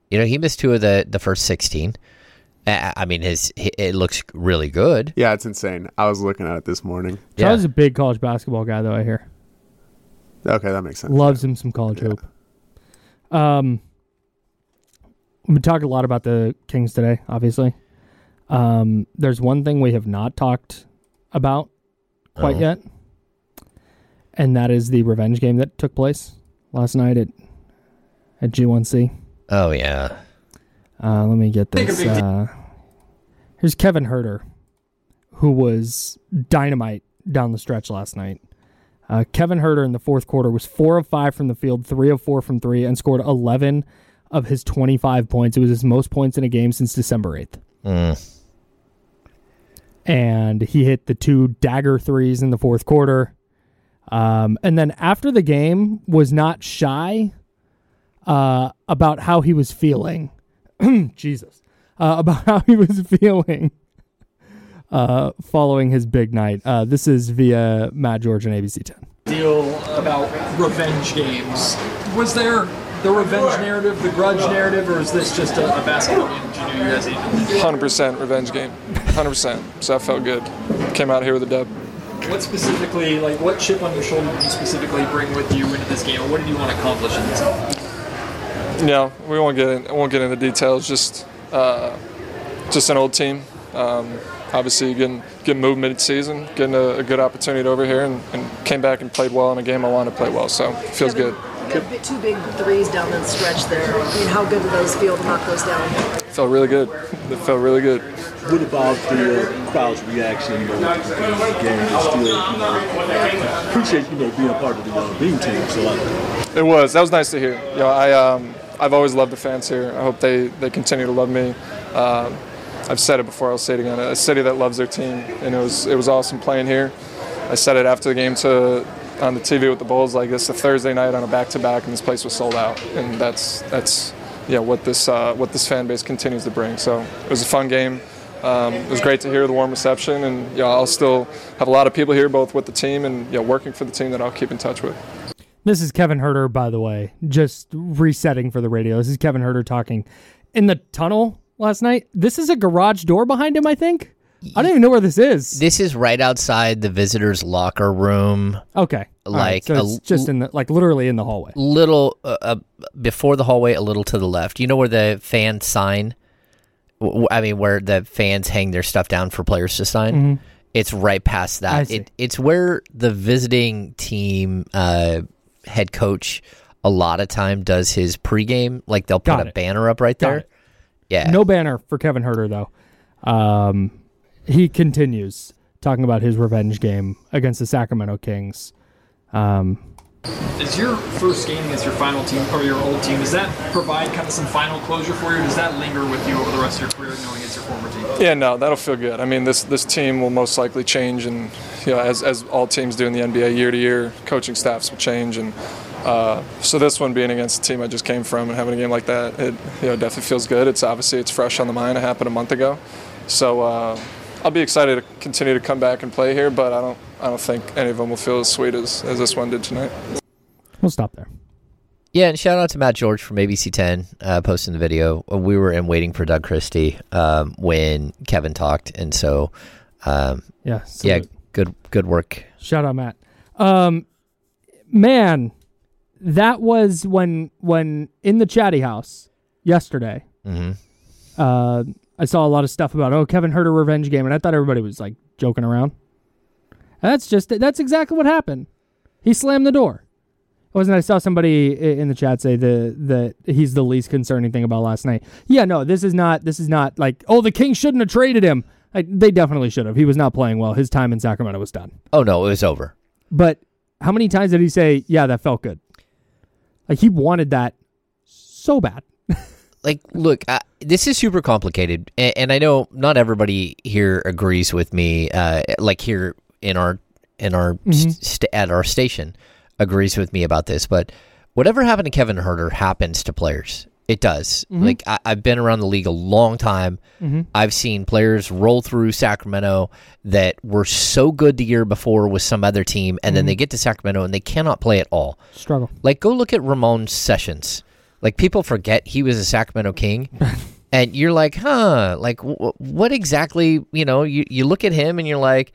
You know, he missed two of the, the first sixteen. I mean, his it looks really good. Yeah, it's insane. I was looking at it this morning. Charles is Yeah. a big college basketball guy, though, I hear. Okay, that makes sense. Loves him some college hoop. Um, we talked a lot about the Kings today, obviously. Um, there's one thing we have not talked about quite Oh. yet, and that is the revenge game that took place last night at at G one C. Oh, yeah. Uh, let me get this. Uh, here's Kevin Huerter, who was dynamite down the stretch last night. Uh, Kevin Huerter in the fourth quarter was four of five from the field, three of four from three, and scored eleven of his twenty-five points. It was his most points in a game since December eighth. Mm. And he hit the two dagger threes in the fourth quarter. Um, and then after the game, was not shy uh, about how he was feeling. Jesus. Uh, about how he was feeling uh, following his big night. Uh, this is via Matt George and A B C ten. Deal about revenge games. Was there the revenge narrative, the grudge narrative, or is this just a, a basketball game that you knew you guys needed? one hundred percent revenge game. one hundred percent. So that felt good. Came out here with a dub. What specifically, like, what chip on your shoulder did you specifically bring with you into this game, or what did you want to accomplish in this game? Yeah, we won't get in, won't get into details. Just uh, just an old team. Um, obviously, getting getting moved mid-season, getting a, a good opportunity over here, and, and came back and played well in a game I wanted to play well. So it feels good. The b- two big threes down the stretch there. I mean, how good do those feel to knock those down? It felt really good. It felt really good. What about the uh, crowd's reaction you know, at the beginning of the game? They still, you know, appreciate you know being a part of the uh, Beam team. So like, It was. That was nice to hear. You know, I um, I've always loved the fans here. I hope they, they continue to love me. Um, I've said it before. I'll say it again. A city that loves their team, and it was it was awesome playing here. I said it after the game to on the T V with the Bulls. Like, it's a Thursday night on a back-to-back, and this place was sold out. And that's that's yeah what this uh, what this fan base continues to bring. So it was a fun game. Um, it was great to hear the warm reception, and you know, I'll still have a lot of people here, both with the team and you know, working for the team, that I'll keep in touch with. This is Kevin Huerter, by the way, just resetting for the radio. This is Kevin Huerter talking in the tunnel last night. This is a garage door behind him, I think. I don't even know where this is. This is right outside the visitors' locker room. Okay. All right, Like so it's a just in the, like literally in the hallway. little uh, uh, before the hallway, a little to the left. You know where the fan sign? w- I mean, where the fans hang their stuff down for players to sign. Mhm. It's right past I that. see. It, it's where the visiting team uh, head coach a lot of time does his pregame. Like, they'll put Got a it. banner up right Got there. it. Yeah. No banner for Kevin Huerter, though. Um, he continues talking about his revenge game against the Sacramento Kings. Um, Is your first game against your final team or your old team, does that provide kind of some final closure for you? Or does that linger with you over the rest of your career knowing it's your former team? Yeah, no, that'll feel good. I mean, this this team will most likely change, and you know, as as all teams do in the N B A, year to year, coaching staffs will change, and uh, so this one being against the team I just came from and having a game like that, it you know definitely feels good. It's obviously it's fresh on the mind. It happened a month ago, so uh, I'll be excited to continue to come back and play here. But I don't I don't think any of them will feel as sweet as, as this one did tonight. we'll stop there. Yeah, and shout out to Matt George from A B C ten uh, posting the video. We were in waiting for Doug Christie um, when Kevin talked, and so um, Yeah, yeah, salute. good good work. Shout out, Matt. Um, man, that was when when in the chatty house yesterday. Mm-hmm. Uh, I saw a lot of stuff about oh Kevin Huerter revenge game, and I thought everybody was like joking around. And that's just that's exactly what happened. He slammed the door. Wasn't I saw somebody i- in the chat say the that he's the least concerning thing about last night. Yeah, no, this is not this is not like oh the Kings shouldn't have traded him. Like, they definitely should have. He was not playing well. His time in Sacramento was done. Oh no, it was over. But how many times did he say, yeah, that felt good? Like, he wanted that so bad. Like, look, uh, this is super complicated, and, and I know not everybody here agrees with me. Uh, like here in our in our Mhm. st- at our station, agrees with me about this. But whatever happened to Kevin Huerter happens to players. It does. Mhm. Like I, I've been around the league a long time. Mhm. I've seen players roll through Sacramento that were so good the year before with some other team, and then Mhm. they get to Sacramento and they cannot play at all. Struggle. Like, go look at Ramon Sessions. Like, people forget he was a Sacramento King. And you're like, huh, like, w- what exactly, you know, you, you look at him and you're like,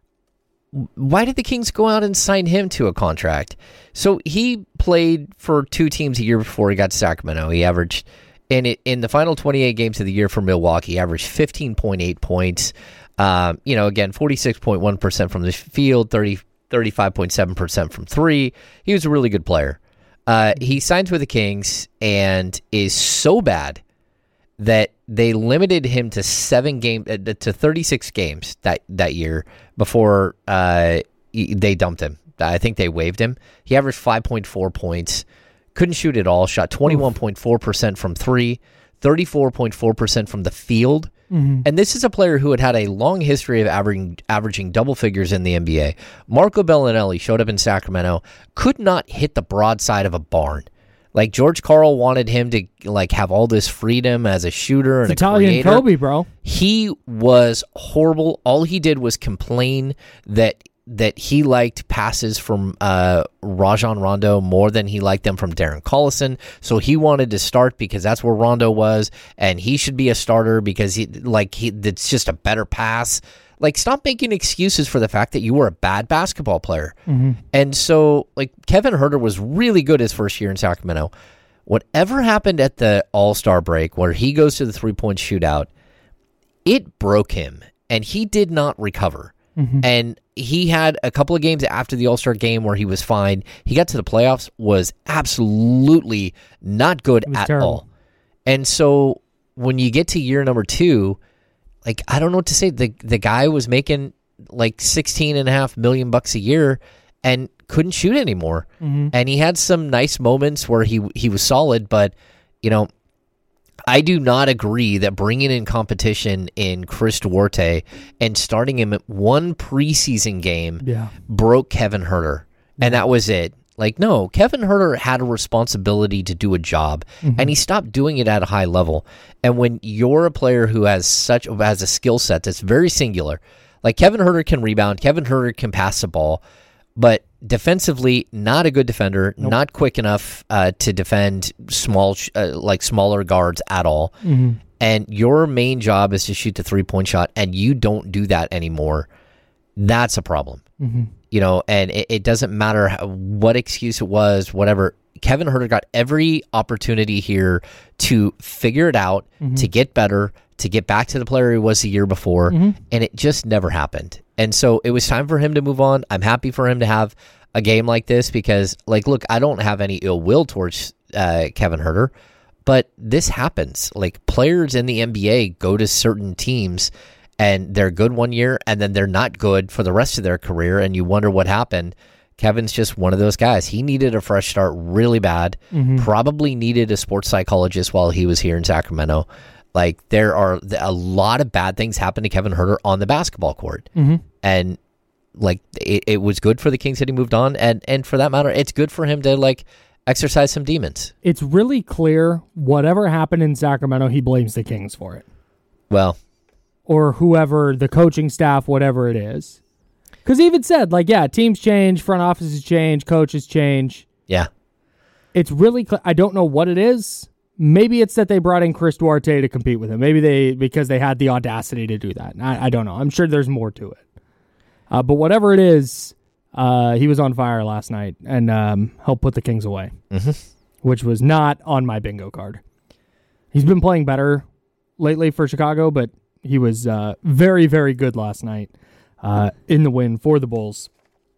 why did the Kings go out and sign him to a contract? So he played for two teams a year before he got to Sacramento. He averaged, in it, in the final twenty-eight games of the year for Milwaukee, he averaged fifteen point eight points. Um, you know, again, forty-six point one percent from the field, thirty, thirty-five point seven percent from three. He was a really good player. Uh, he signs with the Kings and is so bad that they limited him to seven game uh, to thirty-six games that, that year before uh, they dumped him. I think they waived him. He averaged five point four points, couldn't shoot at all, shot twenty-one point four percent from three, thirty-four point four percent from the field. Mm-hmm. And this is a player who had had a long history of averaging, averaging double figures in the N B A. Marco Bellinelli showed up in Sacramento, could not hit the broadside of a barn. Like, George Karl wanted him to like have all this freedom as a shooter and it's a Italian creator. Kobe, bro. He was horrible. All he did was complain that that he liked passes from uh, Rajon Rondo more than he liked them from Darren Collison. So he wanted to start because that's where Rondo was, and he should be a starter because he like he it's just a better pass. Like, stop making excuses for the fact that you were a bad basketball player. Mm-hmm. And so, like, Kevin Huerter was really good his first year in Sacramento. Whatever happened at the All-Star break where he goes to the three-point shootout, it broke him, and he did not recover. Mm-hmm. And he had a couple of games after the All-Star game where he was fine. He got to the playoffs, was absolutely not good at terrible. all. And so when you get to year number two, like, I don't know what to say. The the guy was making like sixteen and a half million bucks a year and couldn't shoot anymore. Mm-hmm. And he had some nice moments where he he was solid, but, you know, I do not agree that bringing in competition in Chris Duarte and starting him at one preseason game yeah. broke Kevin Huerter. And that was it. Like, no, Kevin Huerter had a responsibility to do a job, mm-hmm. and he stopped doing it at a high level. And when you're a player who has such has a skill set that's very singular, like Kevin Huerter can rebound, Kevin Huerter can pass the ball, but defensively, not a good defender, nope. not quick enough uh, to defend small, uh, like smaller guards at all. Mm-hmm. And your main job is to shoot the three-point shot, and you don't do that anymore. That's a problem. Mm-hmm. You know, and it, it doesn't matter how, what excuse it was, whatever. Kevin Huerter got every opportunity here to figure it out, mm-hmm. to get better, to get back to the player he was the year before, mm-hmm. and it just never happened. And so it was time for him to move on. I'm happy for him to have a game like this because, like, look, I don't have any ill will towards uh, Kevin Huerter, but this happens. Like, players in the N B A go to certain teams and they're good one year, and then they're not good for the rest of their career, and you wonder what happened. Kevin's just one of those guys. He needed a fresh start really bad, mm-hmm. probably needed a sports psychologist while he was here in Sacramento. Like, there are a lot of bad things happen to Kevin Huerter on the basketball court. Mm-hmm. And, like, it, it was good for the Kings that he moved on, and, and for that matter, it's good for him to, like, exercise some demons. It's really clear whatever happened in Sacramento, he blames the Kings for it. Well... or whoever, the coaching staff, whatever it is. Because he even said, like, yeah, teams change, front offices change, coaches change. Yeah. It's really, cl- I don't know what it is. Maybe it's that they brought in Chris Duarte to compete with him. Maybe they, because they had the audacity to do that. I, I don't know. I'm sure there's more to it. Uh, but whatever it is, uh, he was on fire last night and um, helped put the Kings away, mm-hmm. which was not on my bingo card. He's been playing better lately for Chicago, but he was uh, very, very good last night uh, in the win for the Bulls.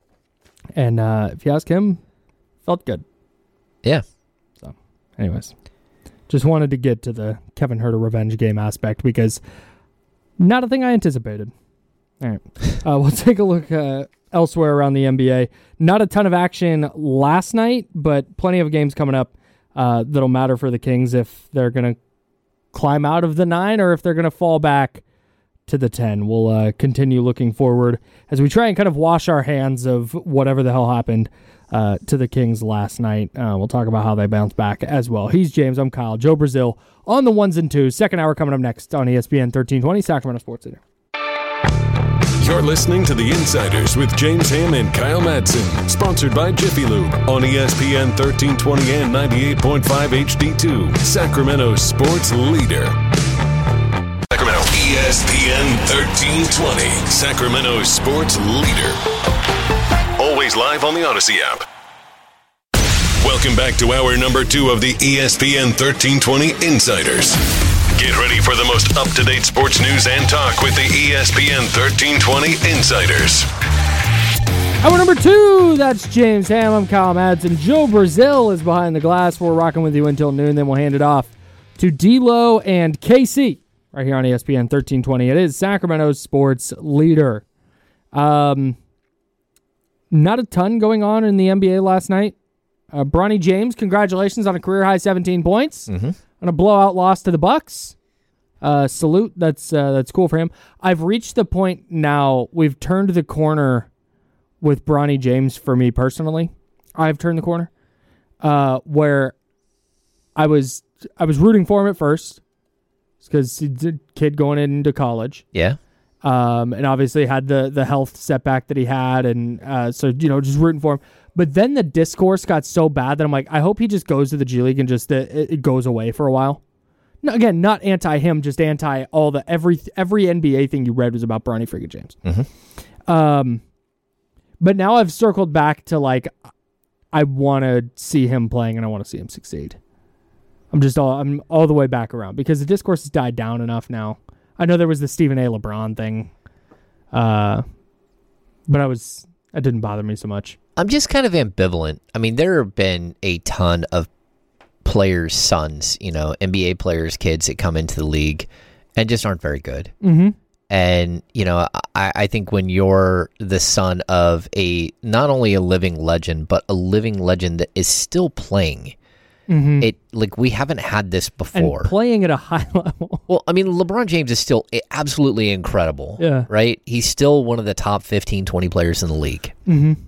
And uh, if you ask him, felt good. Yeah. So, anyways, just wanted to get to the Kevin Huerter revenge game aspect because not a thing I anticipated. All right. Uh, we'll take a look uh, elsewhere around the N B A. Not a ton of action last night, but plenty of games coming up uh, that'll matter for the Kings if they're going to climb out of the nine or if they're going to fall back to the ten. We'll uh, continue looking forward as we try and kind of wash our hands of whatever the hell happened uh, to the Kings last night. Uh, we'll talk about how they bounce back as well. He's James. I'm Kyle. Joe Brazil on the ones and twos. Second hour coming up next on E S P N thirteen twenty Sacramento Sports Center. You're listening to The Insiders with James Ham and Kyle Madsen, sponsored by Jiffy Lube on E S P N thirteen twenty and ninety-eight point five H D two, Sacramento's sports leader. Sacramento, E S P N thirteen twenty, Sacramento's sports leader. Always live on the Odyssey app. Welcome back to hour number two of the E S P N thirteen twenty Insiders. Get ready for the most up-to-date sports news and talk with the E S P N thirteen twenty Insiders. Hour number two, that's James Ham. I'm Kyle Madsen. Joe Brazil is behind the glass. We're rocking with you until noon, then we'll hand it off to D-Lo and K C right here on E S P N thirteen twenty. It is Sacramento's sports leader. Um, not a ton going on in the N B A last night. Uh, Bronny James, congratulations on a career-high seventeen points. Mm-hmm. On a blowout loss to the Bucks. Uh, salute. That's uh, that's cool for him. I've reached the point now, we've turned the corner with Bronny James for me personally. I've turned the corner uh, where I was I was rooting for him at first because he's a kid going into college. Yeah. Um, and obviously had the, the health setback that he had. And uh, so, you know, just rooting for him. But then the discourse got so bad that I'm like, I hope he just goes to the G League and just uh, it, it goes away for a while. No, again, not anti him, just anti all the every every N B A thing you read was about Bronny freaking James. Mm-hmm. Um, but now I've circled back to like, I want to see him playing and I want to see him succeed. I'm just all I'm all the way back around because the discourse has died down enough now. I know there was the Stephen A. LeBron thing, uh, but I was that didn't bother me so much. I'm just kind of ambivalent. I mean, there have been a ton of players' sons, you know, N B A players' kids that come into the league and just aren't very good. Mm-hmm. And, you know, I, I think when you're the son of a not only a living legend, but a living legend that is still playing, mm-hmm. it like we haven't had this before. And playing at a high level. Well, I mean, LeBron James is still absolutely incredible. Yeah. Right? He's still one of the top fifteen, twenty players in the league. Mm-hmm.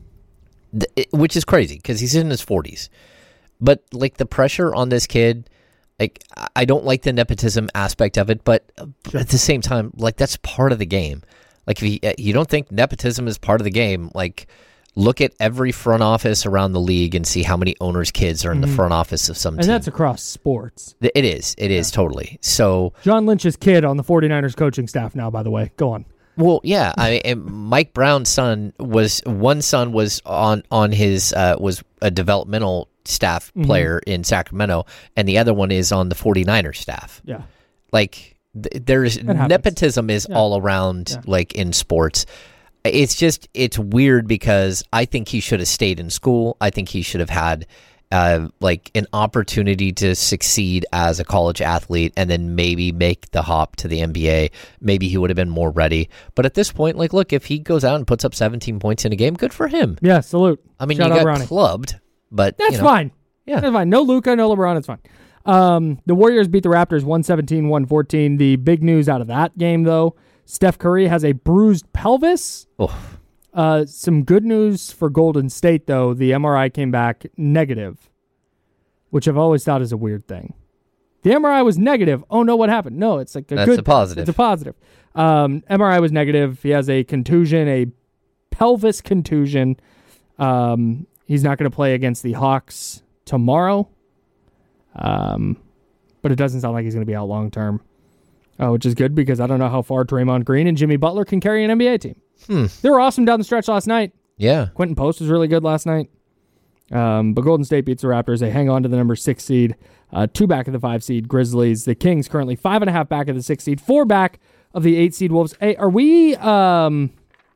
Which is crazy because he's in his forties. But, like, the pressure on this kid, like, I don't like the nepotism aspect of it, but at the same time, like, that's part of the game. Like, if you, you don't think nepotism is part of the game, like, look at every front office around the league and see how many owners' kids are in mm-hmm. the front office of some and team. And that's across sports. It is. It is, yeah. Totally. So John Lynch's kid on the 49ers coaching staff now, by the way. Go on. Well, yeah, I and Mike Brown's son was one son was on on his uh, was a developmental staff player mm-hmm. in Sacramento, and the other one is on the 49ers staff. Yeah, like th- there's nepotism is yeah. all around, yeah. like in sports. It's just it's weird because I think he should have stayed in school. I think he should have had uh, like an opportunity to succeed as a college athlete and then maybe make the hop to the N B A. Maybe he would have been more ready. But at this point, like, look, if he goes out and puts up seventeen points in a game, good for him. Yeah, salute. I mean, Shout you got Ronnie. clubbed, but that's you know. fine. Yeah, that's fine. No Luka, no LeBron. It's fine. Um, the Warriors beat the Raptors one seventeen one fourteen. The big news out of that game, though, Steph Curry has a bruised pelvis. Oh. Uh, some good news for Golden State, though. The M R I came back negative, which I've always thought is a weird thing. The M R I was negative. Oh, no, what happened? No, it's like a That's good a positive. It's a positive. Um, M R I was negative. He has a contusion, a pelvis contusion. Um, he's not going to play against the Hawks tomorrow, um, but it doesn't sound like he's going to be out long term, uh, which is good because I don't know how far Draymond Green and Jimmy Butler can carry an N B A team. Hmm. They were awesome down the stretch last night. Yeah. Quentin Post was really good last night. Um, but Golden State beats the Raptors. They hang on to the number six seed, uh, two back of the five seed Grizzlies. The Kings currently five and a half back of the six seed, four back of the eight seed Wolves. Hey, are we um,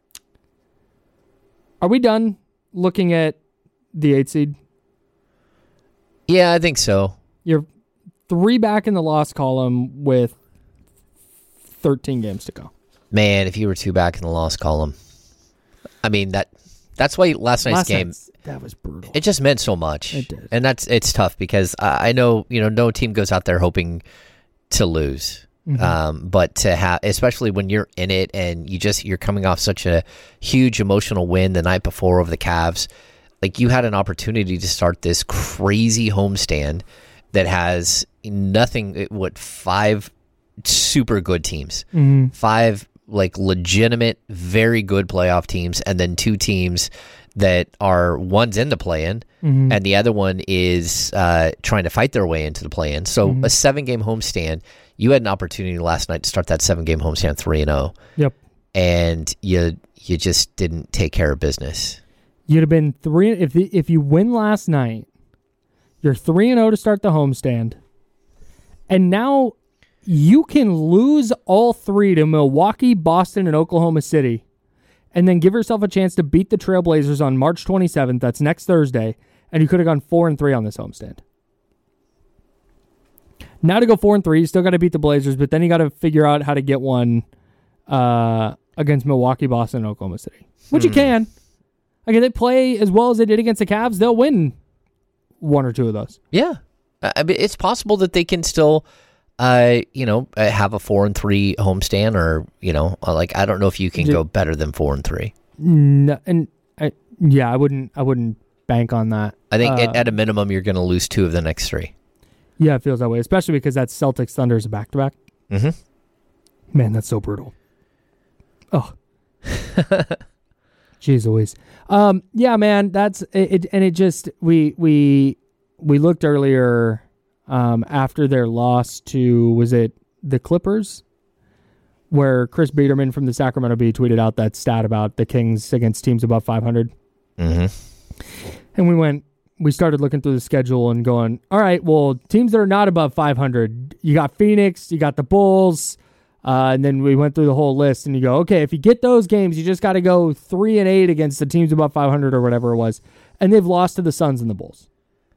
are we done looking at the eight seed? Yeah, I think so. You're three back in the loss column with thirteen games to go. Man, if you were two back in the loss column, I mean that. That's why last night's last game. Night's, that was brutal. It just meant so much. It did, and that's it's tough because I, I know you know no team goes out there hoping to lose, mm-hmm. um, but to have, especially when you're in it and you just you're coming off such a huge emotional win the night before over the Cavs, like you had an opportunity to start this crazy homestand that has nothing. What five super good teams, mm-hmm. five. like legitimate, very good playoff teams, and then two teams that are one's in the play-in, Mhm. and the other one is uh, trying to fight their way into the play-in. So Mhm. a seven-game homestand. You had an opportunity last night to start that seven-game homestand three and zero. Yep. And you you just didn't take care of business. You'd have been three if the, if you win last night. You're three and zero to start the homestand, and now you can lose all three to Milwaukee, Boston, and Oklahoma City, and then give yourself a chance to beat the Trailblazers on March twenty-seventh. That's next Thursday, and you could have gone four and three on this homestand. Now to go four and three, you still got to beat the Blazers, but then you got to figure out how to get one uh, against Milwaukee, Boston, and Oklahoma City, which Hmm. you can. Like if they play as well as they did against the Cavs, they'll win one or two of those. Yeah, I mean, it's possible that they can still, uh, you know, uh, have a four and three homestand, or you know, uh, like I don't know if you can Ju- go better than four and three. No, and I, yeah, I wouldn't. I wouldn't bank on that. I think Uh, at, at a minimum you're going to lose two of the next three. Yeah, it feels that way, especially because that Celtics Thunder is a back to back. Mm-hmm. Man, that's so brutal. Oh, jeez Louise. Um, yeah, man, that's it, it. And it just we we we looked earlier um, after their loss to was it the Clippers, where Chris Biederman from the Sacramento Bee tweeted out that stat about the Kings against teams above five hundred. Mm-hmm. And we went, we started looking through the schedule and going, all right, well, teams that are not above five hundred, you got Phoenix, you got the Bulls, uh, and then we went through the whole list, and you go, okay, if you get those games, you just got to go three and eight against the teams above five hundred or whatever it was, and they've lost to the Suns and the Bulls.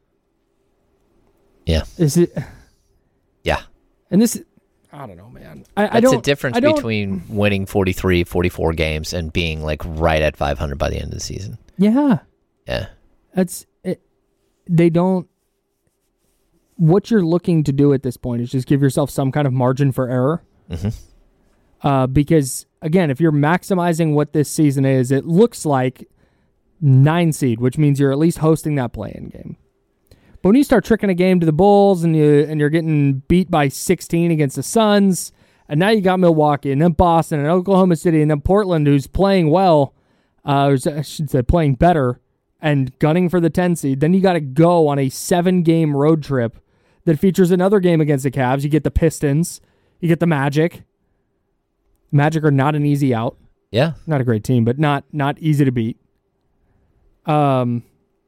Yeah. Is it? Yeah. And this, I don't know, man. I, I That's don't. the difference I don't- between winning forty-three, forty-four games and being like right at five hundred by the end of the season. Yeah. Yeah. That's it. They don't. What you're looking to do at this point is just give yourself some kind of margin for error. Mm-hmm. Uh, because again, if you're maximizing what this season is, it looks like nine seed, which means you're at least hosting that play-in game. But when you start tricking a game to the Bulls and you and you're getting beat by sixteen against the Suns, and now you got Milwaukee and then Boston and Oklahoma City and then Portland, who's playing well, uh, or I should say playing better and gunning for the ten seed, then you got to go on a seven-game road trip that features another game against the Cavs. You get the Pistons, you get the Magic. Magic are not an easy out. Yeah, not a great team, but not not easy to beat. Um,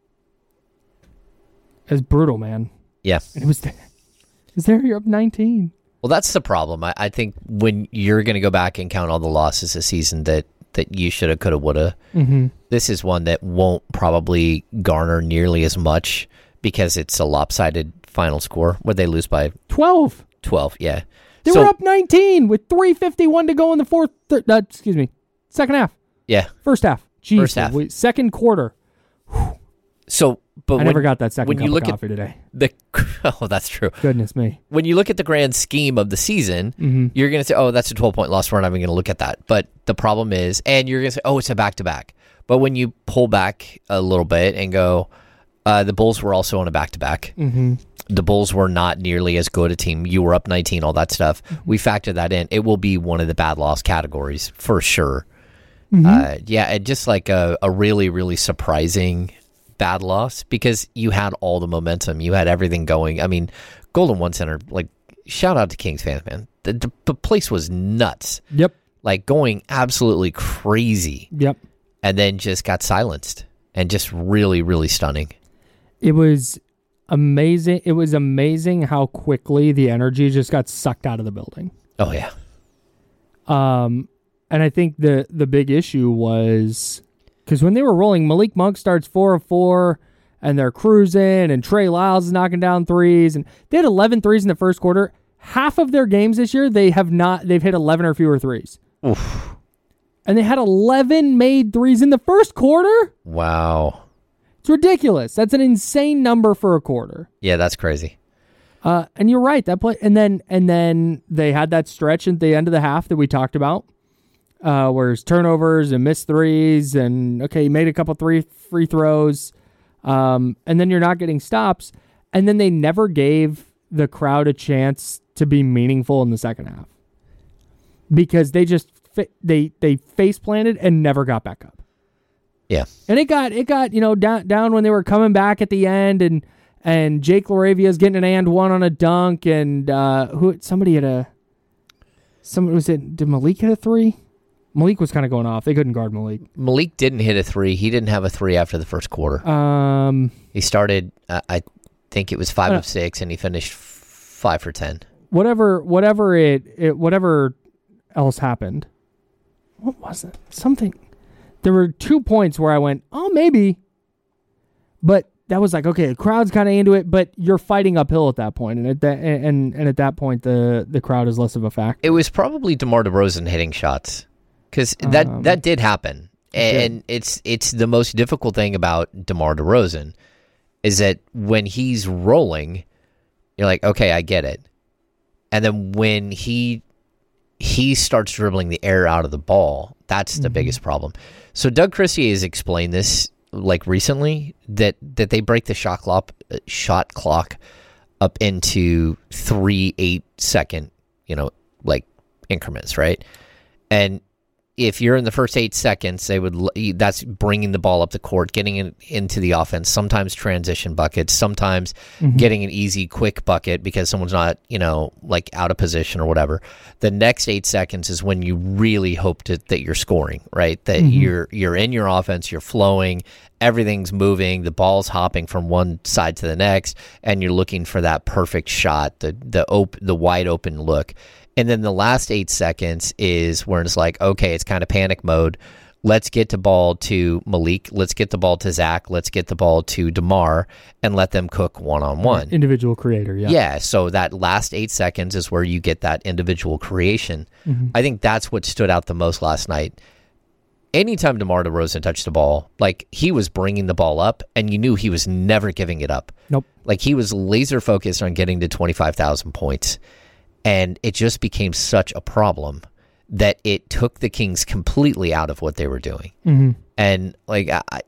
it's brutal, man. Yeah. And it was there. Is there? You're up nineteen. Well, that's the problem. I, I think when you're going to go back and count all the losses this season that, that you should have, could have, would have, Mm-hmm. this is one that won't probably garner nearly as much because it's a lopsided final score where they lose by twelve. twelve, yeah. They So- were up nineteen with three fifty-one to go in the fourth. Th- uh, excuse me, second half. Yeah. First half. Jeez, First half. wait, second quarter. So, but I when, never got that second when cup you of look coffee at today. The, oh, that's true. Goodness me. When you look at the grand scheme of the season, Mhm. you're going to say, oh, that's a twelve-point loss. We're not even going to look at that. But the problem is, and you're going to say, oh, it's a back-to-back. But when you pull back a little bit and go, uh, the Bulls were also on a back-to-back. Mm-hmm. The Bulls were not nearly as good a team. You were up nineteen, all that stuff. We factor that in. It will be one of the bad loss categories for sure. Mhm. Uh, yeah, and just like a, a really, really surprising bad loss because you had all the momentum. You had everything going. I mean, Golden One Center, like, shout out to Kings fans, man. The, the, the place was nuts. Yep. Like, going absolutely crazy. Yep. And then just got silenced. And just really, really stunning. It was amazing. It was amazing how quickly the energy just got sucked out of the building. Oh, yeah. Um, and I think the the big issue was because when they were rolling, Malik Monk starts four of four, and they're cruising, and Trey Lyles is knocking down threes, and they had eleven threes in the first quarter. Half of their games this year, they have not. They've hit eleven or fewer threes. Oof. And they had eleven made threes in the first quarter. Wow. It's ridiculous. That's an insane number for a quarter. Yeah, that's crazy. Uh, and you're right. That play, and then and then they had that stretch at the end of the half that we talked about, uh, where it's turnovers and missed threes, and okay, you made a couple three free throws, um, and then you're not getting stops, and then they never gave the crowd a chance to be meaningful in the second half because they just fa- they they face planted and never got back up. Yeah, and it got it got you know down down when they were coming back at the end, and and Jake Laravia's getting an and one on a dunk, and uh, who somebody had a somebody was it did Malik hit a three? Malik was kind of going off. They couldn't guard Malik. Malik didn't hit a three. He didn't have a three after the first quarter. Um, he started. Uh, I think it was five uh, of six, and he finished f- five for ten. Whatever, whatever it, it, whatever else happened. What was it? Something. There were two points where I went, oh, maybe, but that was like, okay, the crowd's kind of into it, but you're fighting uphill at that point, and at that and and at that point, the the crowd is less of a factor. It was probably DeMar DeRozan hitting shots. Because that, Um, that did happen, and, did. and it's it's the most difficult thing about DeMar DeRozan is that when he's rolling, you're like, okay, I get it, and then when he he starts dribbling the air out of the ball, that's the Mhm. biggest problem. So Doug Christie has explained this like recently that that they break the shot clock shot clock up into three eight second, you know, like increments, right? And if you're in the first eight seconds, they would that's bringing the ball up the court, getting it into the offense, sometimes transition buckets, sometimes Mhm. getting an easy, quick bucket because someone's not, you know, like out of position or whatever. The next eight seconds is when you really hope to, that you're scoring, right? That Mhm. you're you're in your offense, you're flowing, everything's moving, the ball's hopping from one side to the next, and you're looking for that perfect shot, the the op- the wide open look. And then the last eight seconds is where it's like, okay, it's kind of panic mode. Let's get the ball to Malik. Let's get the ball to Zach. Let's get the ball to DeMar and let them cook one-on-one. Individual creator, yeah. Yeah, so that last eight seconds is where you get that individual creation. Mhm. I think that's what stood out the most last night. Anytime DeMar DeRozan touched the ball, like he was bringing the ball up, and you knew he was never giving it up. Nope. Like he was laser focused on getting to twenty-five thousand points. And it just became such a problem that it took the Kings completely out of what they were doing. Mhm. And, like, I,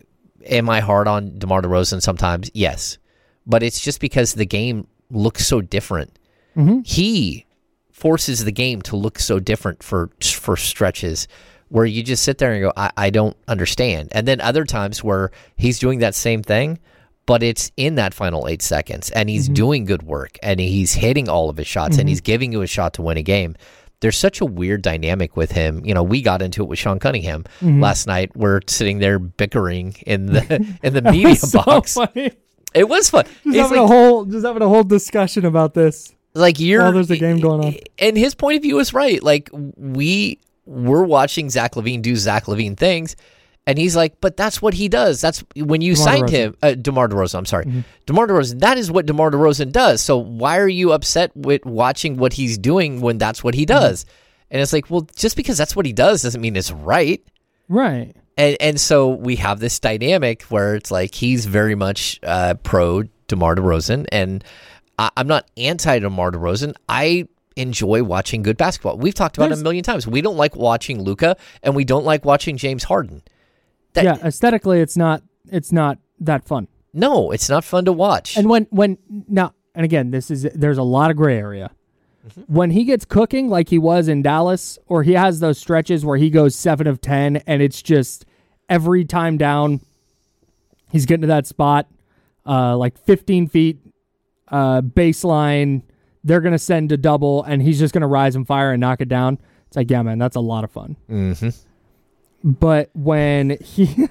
am I hard on DeMar DeRozan sometimes? Yes. But it's just because the game looks so different. Mhm. He forces the game to look so different for for stretches where you just sit there and go, I, I don't understand. And then other times where he's doing that same thing, but it's in that final eight seconds, and he's Mhm. doing good work, and he's hitting all of his shots, Mhm. and he's giving you a shot to win a game. There's such a weird dynamic with him. You know, we got into it with Sean Cunningham Mhm. last night. We're sitting there bickering in the in the That media was so box. funny. It was fun. Just It's having like, a whole, just having a whole discussion about this. like you're, while there's a game going on. and his point of view is right. Like we we're watching Zach LaVine do Zach LaVine things. And he's like, but that's what he does. That's when you DeMar signed DeRozan. him, uh, DeMar DeRozan. I'm sorry, Mhm. DeMar DeRozan. That is what DeMar DeRozan does. So why are you upset with watching what he's doing when that's what he does? And it's like, well, just because that's what he does doesn't mean it's right. Right. And and so we have this dynamic where it's like he's very much uh, pro DeMar DeRozan, and I, I'm not anti DeMar DeRozan. I enjoy watching good basketball. We've talked about it There's- a million times. We don't like watching Luka, and we don't like watching James Harden. That- yeah, aesthetically, it's not it's not that fun. No, it's not fun to watch. And when when now and again, this is there's a lot of gray area. Mm-hmm. When he gets cooking like he was in Dallas, or he has those stretches where he goes seven of ten, and it's just every time down, he's getting to that spot, uh, like fifteen feet, uh, baseline. They're gonna send a double, and he's just gonna rise and fire and knock it down. It's like, yeah, man, that's a lot of fun. Mm-hmm. But when he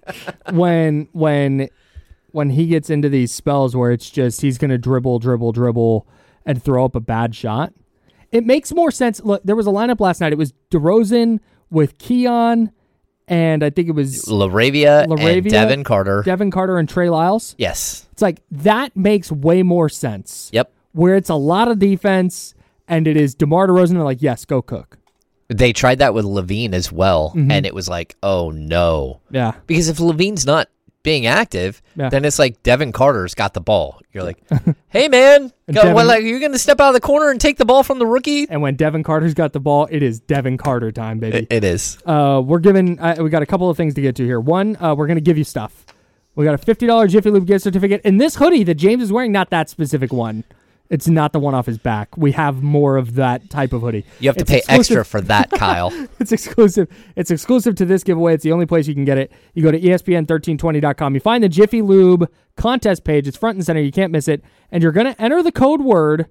when when when he gets into these spells where it's just he's going to dribble, dribble, dribble and throw up a bad shot, it makes more sense. Look, there was a lineup last night. It was DeRozan with Keon, and I think it was LaRavia, LaRavia, and Devin Carter. Devin Carter and Trey Lyles. Yes. It's like that makes way more sense. Yep. Where it's a lot of defense and it is DeMar DeRozan. They're like, yes, go cook. They tried that with Levine as well, Mhm. and it was like, oh no. Yeah. Because if Levine's not being active, Yeah. then it's like Devin Carter's got the ball. You're like, hey man, go, Devin- what, like you're going to step out of the corner and take the ball from the rookie? And when Devin Carter's got the ball, it is Devin Carter time, baby. It, it is. Uh, we're giving. Uh, we got a couple of things to get to here. One, uh, we're going to give you stuff. We got a fifty dollars Jiffy Lube gift certificate, and this hoodie that James is wearing, not that specific one. It's not the one off his back. We have more of that type of hoodie. You have to It's pay exclusive. extra for that, Kyle. It's exclusive. It's exclusive to this giveaway. It's the only place you can get it. You go to E S P N thirteen twenty dot com. You find the Jiffy Lube contest page. It's front and center. You can't miss it. And you're going to enter the code word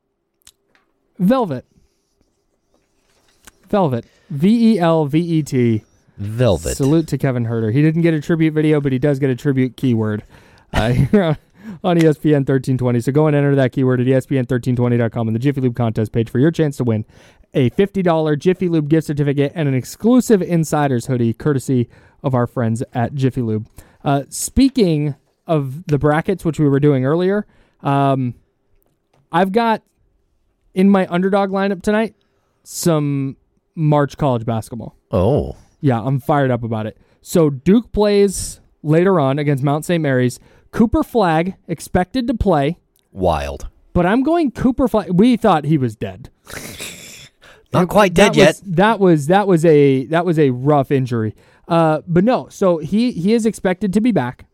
Velvet. Velvet. V E L V E T. Velvet. Salute to Kevin Herter. He didn't get a tribute video, but he does get a tribute keyword uh, here on, on E S P N thirteen twenty. So go and enter that keyword at E S P N thirteen twenty dot com on the Jiffy Lube contest page for your chance to win a fifty dollars Jiffy Lube gift certificate and an exclusive Insiders hoodie courtesy of our friends at Jiffy Lube. Uh, speaking of the brackets, which we were doing earlier, um, I've got in my underdog lineup tonight some March college basketball. Oh. Yeah, I'm fired up about it. So Duke plays later on against Mount Saint Mary's. Cooper Flagg expected to play. Wild. But I'm going Cooper Flagg. We thought he was dead. Not quite dead that yet. Was, that was that was a that was a rough injury. Uh, but no, so he he is expected to be back.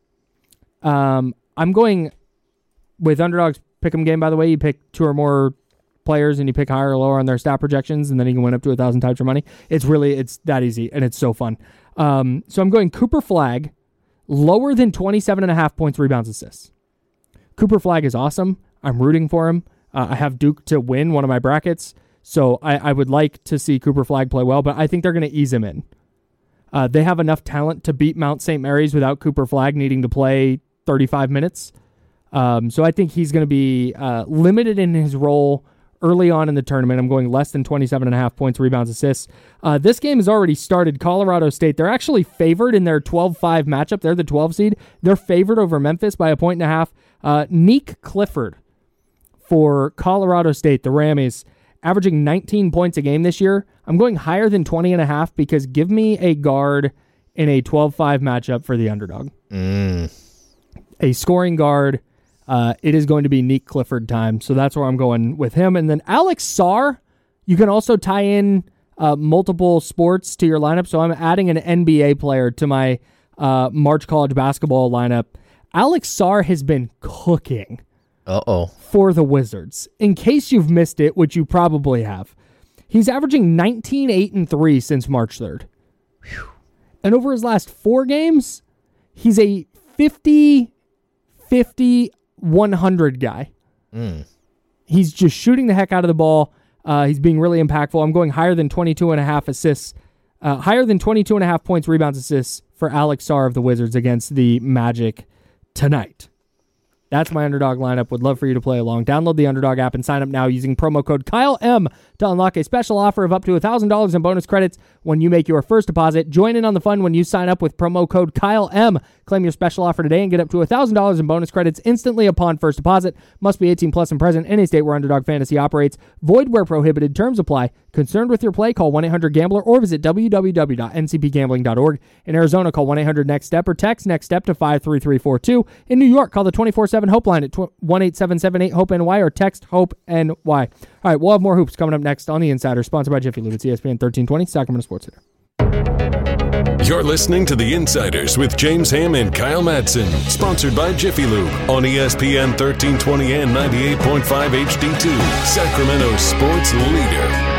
Um, I'm going with underdogs pick'em game. By the way, you pick two or more players and you pick higher or lower on their stat projections, and then you can win up to a thousand times your money. It's really it's that easy and it's so fun. Um, so I'm going Cooper Flagg. Lower than twenty-seven and a half points, rebounds, assists. Cooper Flagg is awesome. I'm rooting for him. Uh, I have Duke to win one of my brackets, so I, I would like to see Cooper Flagg play well, but I think they're going to ease him in. Uh, they have enough talent to beat Mount Saint Mary's without Cooper Flagg needing to play thirty-five minutes. Um, so I think he's going to be uh, limited in his role early on in the tournament. I'm going less than twenty-seven and a half points, rebounds, assists. Uh, this game has already started. Colorado State, they're actually favored in their twelve five matchup. They're the twelve seed. They're favored over Memphis by a point and a half. Uh, Nick Clifford for Colorado State, the Rammies, averaging nineteen points a game this year. I'm going higher than twenty and a half because give me a guard in a twelve five matchup for the underdog. Mm. A scoring guard. Uh, it is going to be Nick Clifford time, so that's where I'm going with him. And then Alex Sarr, you can also tie in uh, multiple sports to your lineup, so I'm adding an N B A player to my uh, March college basketball lineup. Alex Sarr has been cooking Uh-oh. for the Wizards. In case you've missed it, which you probably have, he's averaging nineteen, eight, and three since March third. Whew. And over his last four games, he's a fifty, fifty, one hundred guy. Mm. He's just shooting the heck out of the ball. Uh, he's being really impactful. I'm going higher than twenty-two and a half assists, uh, higher than twenty-two and a half points, rebounds, assists for Alex Sarr of the Wizards against the Magic tonight. That's my underdog lineup. Would love for you to play along. Download the Underdog app and sign up now using promo code Kyle M to unlock a special offer of up to one thousand dollars in bonus credits when you make your first deposit. Join in on the fun when you sign up with promo code Kyle M. Claim your special offer today and get up to one thousand dollars in bonus credits instantly upon first deposit. Must be eighteen plus and present in a state where Underdog Fantasy operates. Void where prohibited. Terms apply. Concerned with your play? Call one eight hundred gambler or visit w w w dot n c p gambling dot org. In Arizona, call one eight hundred next step or text NEXTSTEP to five three three four two. In New York, call the twenty-four seven Hope line at one eight seven seven eight hope N Y or text HOPE N Y. All right, we'll have more hoops coming up next on The Insider, sponsored by Jiffy Lube. It's E S P N thirteen twenty, Sacramento Sports Center. You're listening to The Insiders with James Ham and Kyle Madsen, sponsored by Jiffy Lube on E S P N thirteen twenty and ninety-eight point five H D two, Sacramento sports leader.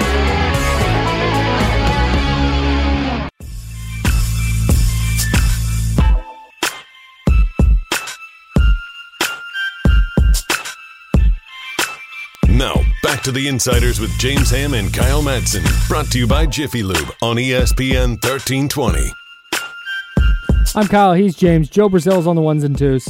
Now, back to The Insiders with James Ham and Kyle Madsen, brought to you by Jiffy Lube on E S P N thirteen twenty. I'm Kyle, he's James. Joe Brazil's on the ones and twos.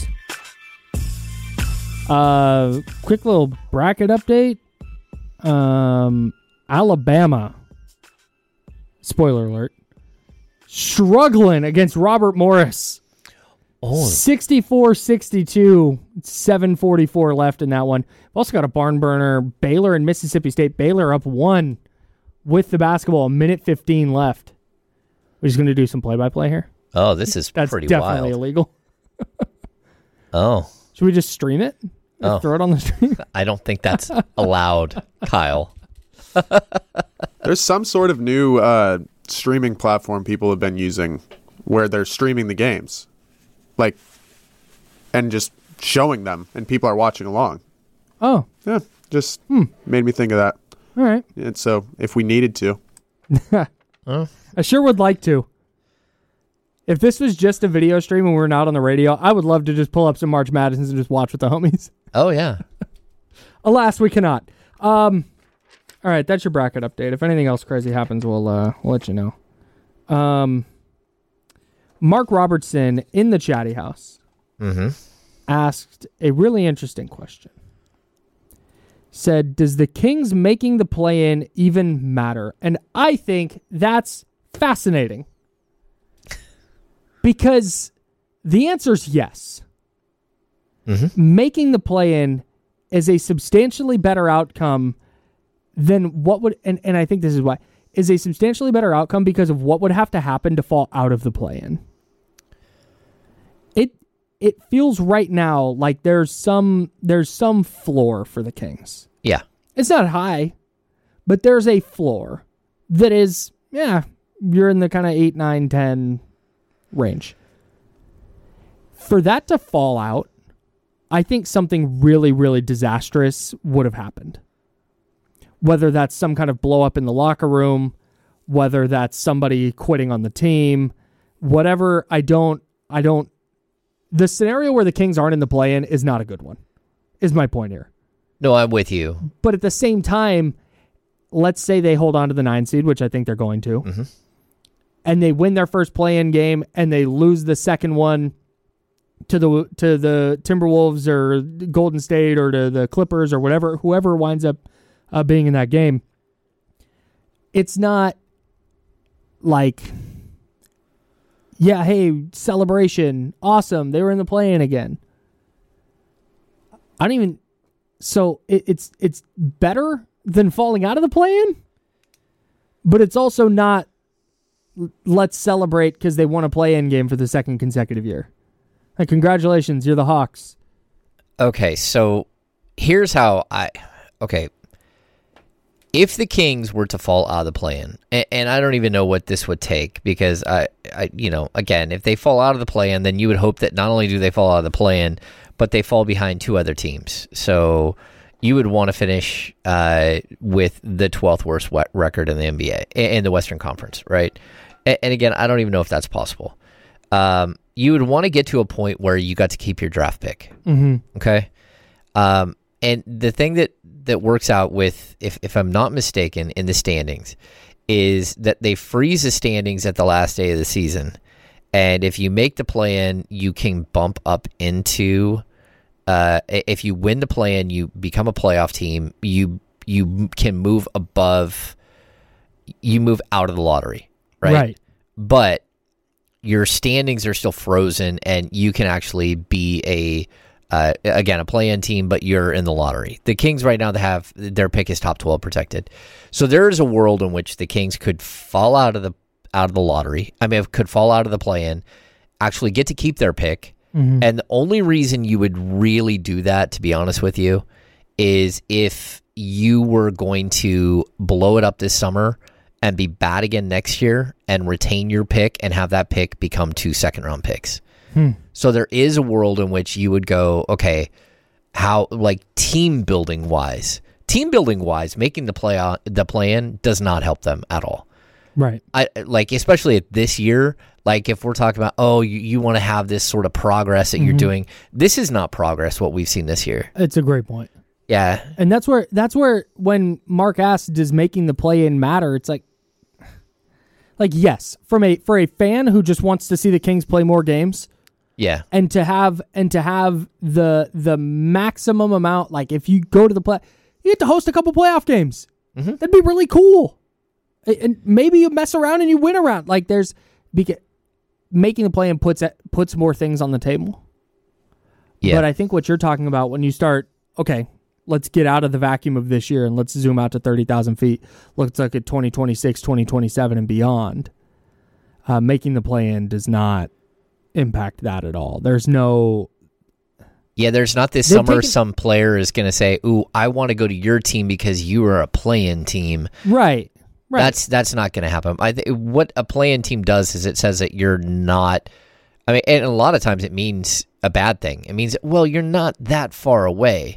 Uh, quick little bracket update. Um, Alabama, spoiler alert, struggling against Robert Morris. Oh. sixty-four sixty-two, seven forty-four left in that one. We've also got a barn burner. Baylor and Mississippi State. Baylor up one with the basketball, a minute fifteen left. We're just going to do some play-by-play here. Oh, this is That's pretty definitely wild. illegal. Oh. Should we just stream it? Oh. Throw it on the stream? I don't think that's allowed, Kyle. There's some sort of new uh, streaming platform people have been using where they're streaming the games. Like, and just showing them, and people are watching along. Oh. Yeah, just Hmm. made me think of that. All right. And so if we needed to. Huh? I sure would like to. If this was just a video stream and we we're not on the radio, I would love to just pull up some March Madisons and just watch with the homies. Oh, yeah. Alas, we cannot. Um, all right, that's your bracket update. If anything else crazy happens, we'll, uh, we'll let you know. Um, Mark Robertson in the chatty house Mm-hmm. asked a really interesting question. Said, does the Kings making the play-in even matter? And I think that's fascinating. Because the answer is yes. Mm-hmm. Making the play-in is a substantially better outcome than what would, and, and I think this is why, is a substantially better outcome because of what would have to happen to fall out of the play-in. It it feels right now like there's some there's some floor for the Kings. Yeah. It's not high, but there's a floor that is, yeah, you're in the kind of eight, nine, ten range. For that to fall out, I think something really, really disastrous would have happened. Whether that's some kind of blow up in the locker room, whether that's somebody quitting on the team, whatever, I don't, I don't, the scenario where the Kings aren't in the play-in is not a good one, is my point here. No, I'm with you. But at the same time, let's say they hold on to the nine seed, which I think they're going to, mm-hmm. and they win their first play-in game, and they lose the second one to the to the Timberwolves or Golden State or to the Clippers or whatever, whoever winds up uh, being in that game. It's not like, yeah, hey, celebration, awesome, they were in the play-in again. I don't even. So it, it's it's better than falling out of the play-in, but it's also not, let's celebrate because they won a play-in game for the second consecutive year. Like, congratulations, you're the Hawks. Okay, so here's how I... Okay. If the Kings were to fall out of the play-in, and, and I don't even know what this would take, because, I, I, you know, again, if they fall out of the play-in, then you would hope that not only do they fall out of the play-in, but they fall behind two other teams. So you would want to finish uh, with the twelfth worst record in the N B A, in the Western Conference, right? And, and again, I don't even know if that's possible. Um, you would want to get to a point where you got to keep your draft pick. Mm-hmm. Okay. Um, and the thing that, that works out with, if, if I'm not mistaken, in the standings is that they freeze the standings at the last day of the season. And if you make the play-in, you can bump up into, uh, if you win the play-in, you become a playoff team, you, you can move above, you move out of the lottery, right? Right. But your standings are still frozen, and you can actually be a uh, again a play-in team, but you're in the lottery. The Kings right now, they have their pick is top twelve protected, so there is a world in which the Kings could fall out of the out of the lottery. I mean, could fall out of the play-in, actually get to keep their pick, mm-hmm. and the only reason you would really do that, to be honest with you, is if you were going to blow it up this summer and be bad again next year and retain your pick and have that pick become two second round picks. Hmm. So there is a world in which you would go, okay, how, like team building wise, team building wise, making the play on the play in does not help them at all. Right. I like, especially at this year, like if we're talking about, oh, you, you want to have this sort of progress that mm-hmm. you're doing. This is not progress, what we've seen this year. It's a great point. Yeah. And that's where, that's where when Mark asked, does making the play in matter? It's like, Like, yes, from a for a fan who just wants to see the Kings play more games, yeah, and to have and to have the the maximum amount, like if you go to the play, you get to host a couple playoff games. Mm-hmm. That'd be really cool, and maybe you mess around and you win around. Like there's beca- making the play and puts puts more things on the table. Yeah, but I think what you're talking about when you start, okay, let's get out of the vacuum of this year and let's zoom out to thirty thousand feet. Looks like at twenty twenty-six, twenty twenty-seven, and beyond. Uh, making the play-in does not impact that at all. There's no... Yeah, there's not this They've summer taken- some player is going to say, ooh, I want to go to your team because you are a play-in team. Right, right. That's that's not going to happen. I th- what a play-in team does is it says that you're not... I mean, and a lot of times it means a bad thing. It means, well, you're not that far away.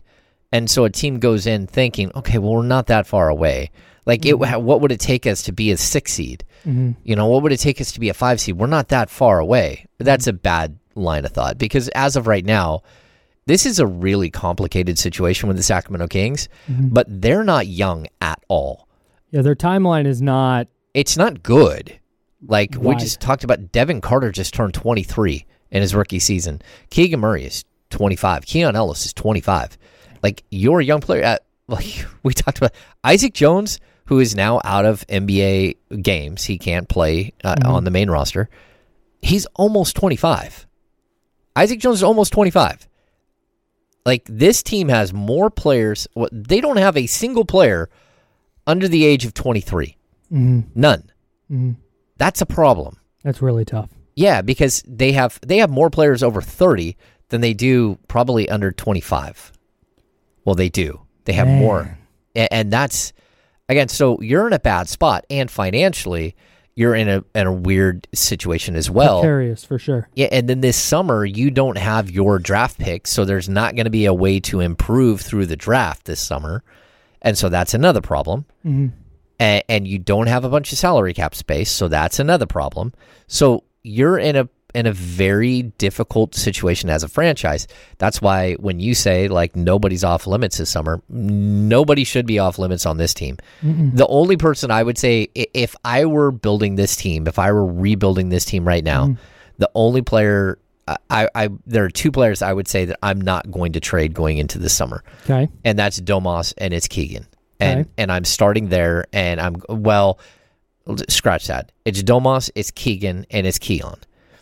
And so a team goes in thinking, okay, well, we're not that far away. Like, mm-hmm. it, what would it take us to be a six seed? Mm-hmm. You know, what would it take us to be a five seed? We're not that far away. That's a bad line of thought because as of right now, this is a really complicated situation with the Sacramento Kings, mm-hmm. but they're not young at all. Yeah, their timeline is not... It's not good. Like, wide. we just talked about Devin Carter just turned twenty-three in his rookie season. Keegan Murray is twenty-five. Keon Ellis is twenty-five. Like, you're a young player. At, like, we talked about Isaac Jones, who is now out of N B A games. He can't play uh, mm-hmm. on the main roster. He's almost twenty-five. Isaac Jones is almost twenty-five. Like, this team has more players. They don't have a single player under the age of twenty-three. Mm-hmm. None. Mm-hmm. That's a problem. That's really tough. Yeah, because they have they have more players over thirty than they do probably under twenty-five. Well, they do. They have Man. more. And, and that's, again, so you're in a bad spot. And financially, you're in a in a weird situation as well. Precarious, for sure. Yeah, and then this summer, you don't have your draft picks, so there's not going to be a way to improve through the draft this summer. And so that's another problem. Mm-hmm. And, and you don't have a bunch of salary cap space, so that's another problem. So you're in a in a very difficult situation as a franchise. That's why when you say, like, nobody's off limits this summer, nobody should be off limits on this team. Mm-mm. The only person I would say, if I were building this team, if I were rebuilding this team right now, mm. the only player, I, I there are two players I would say that I'm not going to trade going into this summer. Okay. And that's Domas and it's Keegan. And okay. and I'm starting there, and I'm, well, scratch that. It's Domas, it's Keegan, and it's Keon.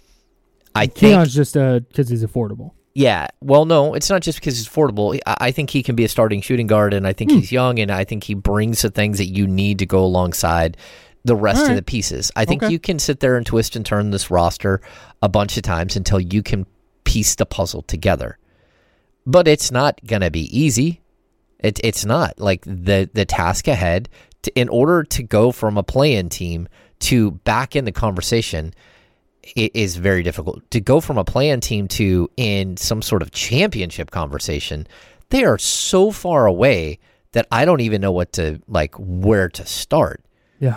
I think Keon's just because uh, he's affordable. Yeah. Well, no, it's not just because he's affordable. I, I think he can be a starting shooting guard, and I think hmm. he's young, and I think he brings the things that you need to go alongside the rest All right. of the pieces. I think okay. you can sit there and twist and turn this roster a bunch of times until you can piece the puzzle together. But it's not going to be easy. It, it's not. Like, the, the task ahead, to, in order to go from a play-in team to back in the conversation, it is very difficult. To go from a play-in team to in some sort of championship conversation, they are so far away that I don't even know what to, like, where to start. Yeah.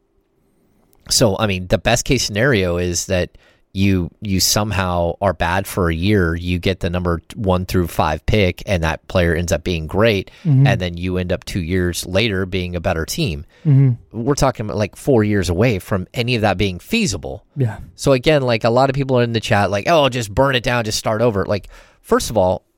So, I mean, the best case scenario is that you you somehow are bad for a year, you get the number one through five pick, and that player ends up being great, mm-hmm. and then you end up two years later being a better team. Mm-hmm. We're talking about like four years away from any of that being feasible. Yeah. So again, like, a lot of people are in the chat like, oh, just burn it down, just start over. Like, first of all,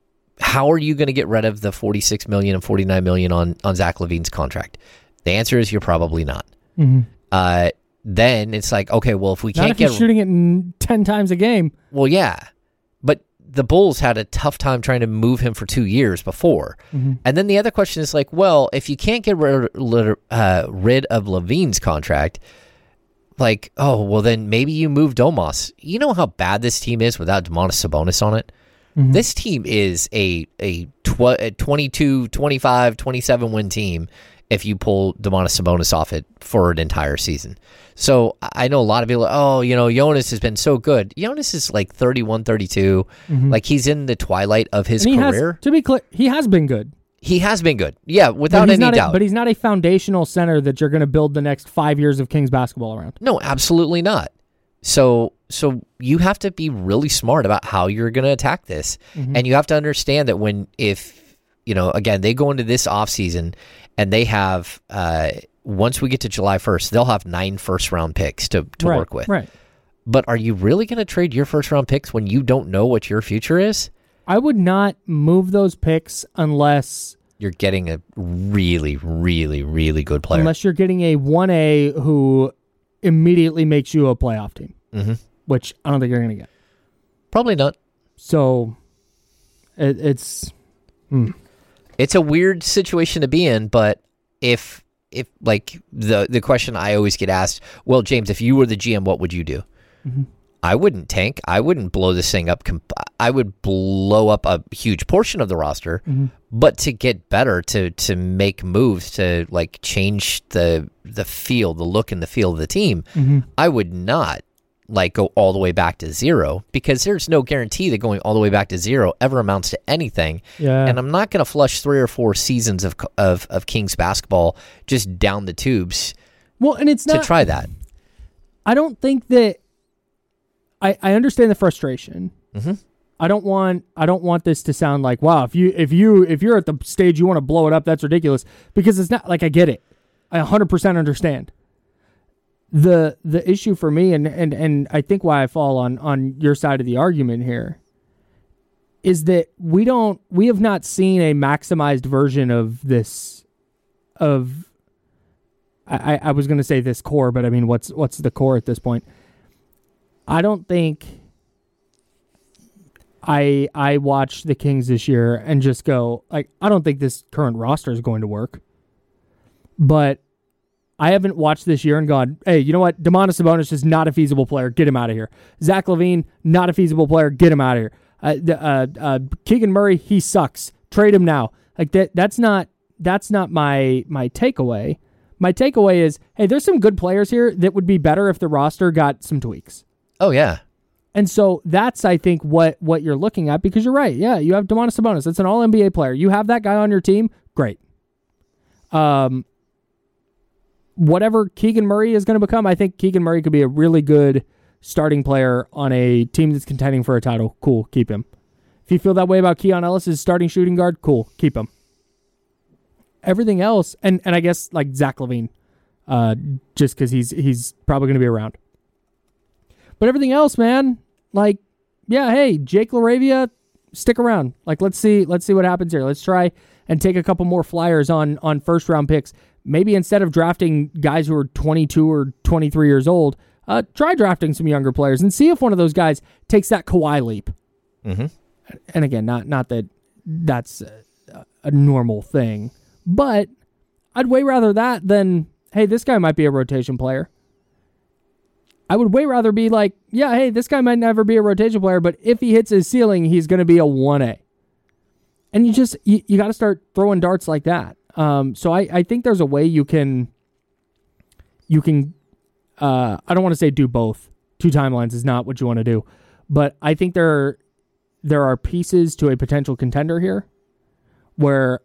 how are you going to get rid of the forty-six million dollars and forty-nine million dollars on, on Zach LaVine's contract? The answer is you're probably not. Mm-hmm. Uh, then it's like, okay, well, if we Not can't if get he's shooting it in ten times a game. Well, yeah, but the Bulls had a tough time trying to move him for two years before. Mm-hmm. And then the other question is like, well, if you can't get rid, uh, rid of LaVine's contract, like, oh, well, then maybe you move Domas. You know how bad this team is without Domantas Sabonis on it? Mm-hmm. This team is a a, tw- a twenty-two, twenty-five, twenty-seven win team if you pull Domantas Sabonis off it for an entire season. So I know a lot of people, oh, you know, Jonas has been so good. Jonas is like thirty-one, thirty-two. Mm-hmm. Like, he's in the twilight of his And he career. Has, to be clear, he has been good. He has been good. Yeah, without any not doubt. A, but he's not a foundational center that you're going to build the next five years of Kings basketball around. No, absolutely not. So so you have to be really smart about how you're going to attack this. Mm-hmm. And you have to understand that when, if, you know, again, they go into this offseason and they have, uh, once we get to July first, they'll have nine first-round picks to, to right, work with. Right. But are you really going to trade your first-round picks when you don't know what your future is? I would not move those picks unless... You're getting a really, really, really good player. Unless you're getting a one A who immediately makes you a playoff team, mm-hmm. which I don't think you're going to get. Probably not. So it, it's... Hmm. It's a weird situation to be in, but if... If like the the question I always get asked, well, James, if you were the G M, what would you do? Mm-hmm. I wouldn't tank. I wouldn't blow this thing up. Comp- I would blow up a huge portion of the roster, mm-hmm. but to get better, to to make moves, to like change the the feel, the look and the feel of the team, mm-hmm. I would not like go all the way back to zero, because there's no guarantee that going all the way back to zero ever amounts to anything. Yeah. And I'm not going to flush three or four seasons of of of Kings basketball just down the tubes. Well, and it's not to try that. I don't think that I I understand the frustration. Mm-hmm. I don't want I don't want this to sound like, wow, if you if you if you're at the stage you want to blow it up, that's ridiculous, because it's not. Like, I get it. I one hundred percent understand. The the issue for me, and, and, and I think why I fall on, on your side of the argument here, is that we don't we have not seen a maximized version of this of I, I was gonna say this core, but I mean what's what's the core at this point? I don't think I I watch the Kings this year and just go, like, I don't think this current roster is going to work. But I haven't watched this year and gone, hey, you know what? Domantas Sabonis is not a feasible player. Get him out of here. Zach LaVine, not a feasible player. Get him out of here. Uh, uh, uh, Keegan Murray, he sucks. Trade him now. Like that. That's not that's not my my takeaway. My takeaway is, hey, there's some good players here that would be better if the roster got some tweaks. Oh yeah. And so that's, I think, what what you're looking at, because you're right. Yeah, you have Domantas Sabonis. That's an all N B A player. You have that guy on your team. Great. Um. Whatever Keegan Murray is going to become, I think Keegan Murray could be a really good starting player on a team that's contending for a title. Cool, keep him. If you feel that way about Keon Ellis as starting shooting guard, cool, keep him. Everything else, and, and I guess like Zach LaVine, uh, just because he's he's probably going to be around. But everything else, man, like, yeah, hey, Jake LaRavia, stick around. Like, let's see, let's see what happens here. Let's try and take a couple more flyers on on first round picks. Maybe instead of drafting guys who are twenty-two or twenty-three years old, uh, try drafting some younger players and see if one of those guys takes that Kawhi leap. Mm-hmm. And again, not not that that's a, a normal thing, but I'd way rather that than, hey, this guy might be a rotation player. I would way rather be like, yeah, hey, this guy might never be a rotation player, but if he hits his ceiling, he's going to be a one A. And you just, you, you got to start throwing darts like that. Um, so I, I think there's a way you can, you can, uh, I don't want to say do both. Two timelines is not what you want to do, but I think there are, there are pieces to a potential contender here where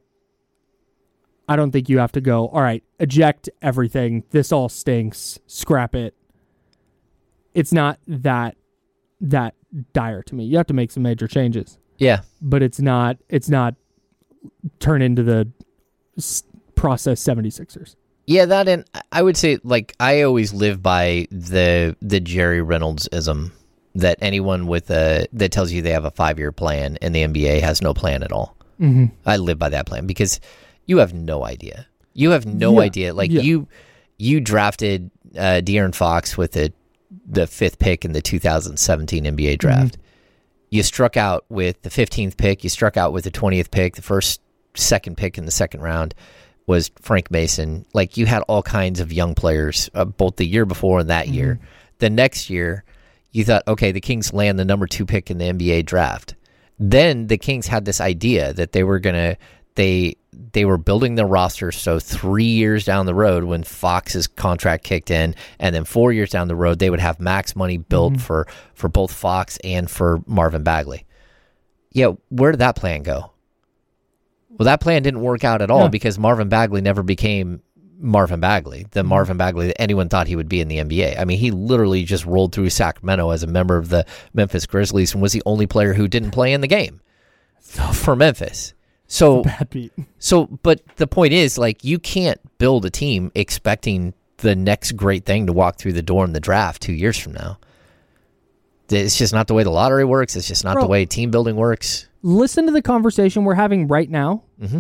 I don't think you have to go, all right, eject everything. This all stinks. Scrap it. It's not that, that dire to me. You have to make some major changes. Yeah. But it's not, it's not turn into the process seventy-sixers. Yeah, that, and I would say, like, I always live by the the Jerry Reynolds-ism that anyone with a that tells you they have a five-year plan in the N B A has no plan at all. Mm-hmm. I live by that plan because you have no idea. You have no yeah. idea. Like yeah. you, you drafted uh, De'Aaron Fox with the the fifth pick in the two thousand seventeen N B A draft. Mm-hmm. You struck out with the fifteenth pick. You struck out with the twentieth pick. The first, second pick in the second round was Frank Mason. Like, you had all kinds of young players, uh, both the year before and that mm-hmm. year. The next year, you thought, okay, the Kings land the number two pick in the N B A draft. Then the Kings had this idea that they were gonna they they were building their roster so three years down the road when Fox's contract kicked in, and then four years down the road they would have max money built mm-hmm. for for both Fox and for Marvin Bagley. Yeah, where did that plan go? Well, that plan didn't work out at all yeah. because Marvin Bagley never became Marvin Bagley, the mm-hmm. Marvin Bagley that anyone thought he would be in the N B A. I mean, he literally just rolled through Sacramento as a member of the Memphis Grizzlies and was the only player who didn't play in the game for Memphis. So, bad beat. so, but the point is, like, you can't build a team expecting the next great thing to walk through the door in the draft two years from now. It's just not the way the lottery works. It's just not Bro, the way team building works. Listen to the conversation we're having right now mm-hmm.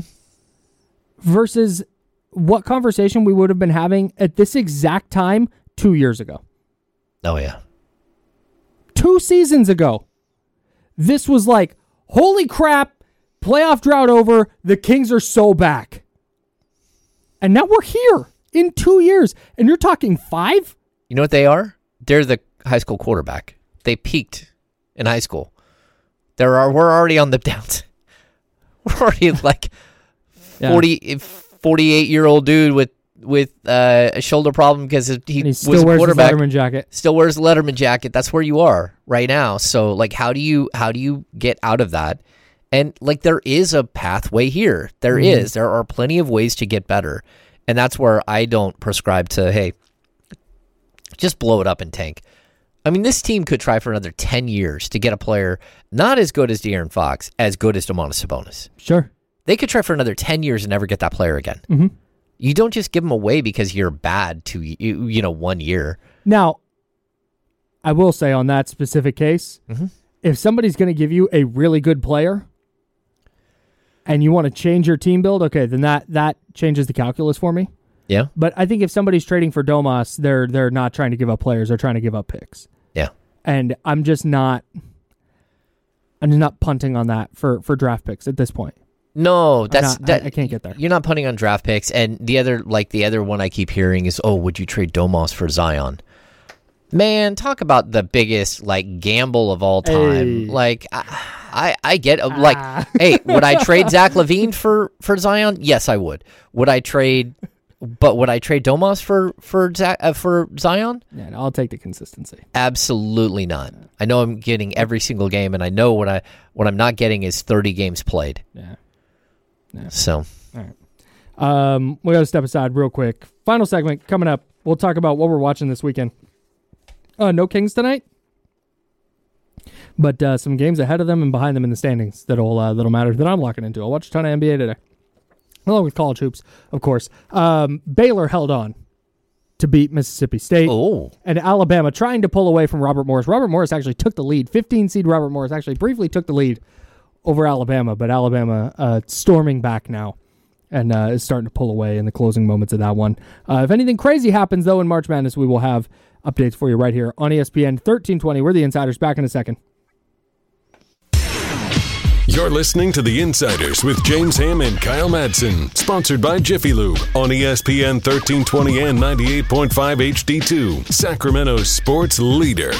versus what conversation we would have been having at this exact time two years ago. Oh, yeah. Two seasons ago. This was like, holy crap, playoff drought over, the Kings are so back. And now we're here in two years. And you're talking five? You know what they are? They're the high school quarterback. They peaked in high school. There are we're already on the downs. We're already like forty, yeah. forty-eight-year-old dude with with uh, a shoulder problem because he, he was still a wears his quarterback. Letterman jacket. Still wears the Letterman jacket. That's where you are right now. So, like, how do you how do you get out of that? And, like, there is a pathway here. There mm-hmm. is. There are plenty of ways to get better. And that's where I don't prescribe to, hey, just blow it up and tank. I mean, this team could try for another ten years to get a player not as good as De'Aaron Fox, as good as Domantas Sabonis. Sure. They could try for another ten years and never get that player again. Mm-hmm. You don't just give them away because you're bad to, you, you know, one year. Now, I will say on that specific case, mm-hmm. if somebody's going to give you a really good player and you want to change your team build, okay, then that, that changes the calculus for me. Yeah. But I think if somebody's trading for Domas, they're they're not trying to give up players, they're trying to give up picks. Yeah. And I'm just not I'm just not punting on that for, for draft picks at this point. No, that's not, that, I, I can't get there. You're not punting on draft picks. And the other like the other one I keep hearing is, oh, would you trade Domas for Zion? Man, talk about the biggest like gamble of all time. Hey. Like I, I I get like ah. Hey, would I trade Zach LaVine for, for Zion? Yes, I would. Would I trade But would I trade Domas for for uh, for Zion? Yeah, I'll take the consistency. Absolutely not. I know I'm getting every single game, and I know what I what I'm not getting is thirty games played. Yeah. yeah. So, all right. Um, we got to step aside real quick. Final segment coming up. We'll talk about what we're watching this weekend. Uh, no Kings tonight, but uh, some games ahead of them and behind them in the standings that'll uh, that'll matter that I'm locking into. I'll watch a ton of N B A today. Along with college hoops, of course. Um, Baylor held on to beat Mississippi State. Oh. And Alabama trying to pull away from Robert Morris. Robert Morris actually took the lead. fifteen seed Robert Morris actually briefly took the lead over Alabama, but Alabama uh, storming back now and uh, is starting to pull away in the closing moments of that one. Uh, if anything crazy happens, though, in March Madness, we will have updates for you right here on E S P N thirteen twenty. We're the Insiders. Back in a second. You're listening to The Insiders with James Ham and Kyle Madsen, sponsored by Jiffy Lube on E S P N thirteen twenty and ninety-eight point five H D two, Sacramento's sports leader.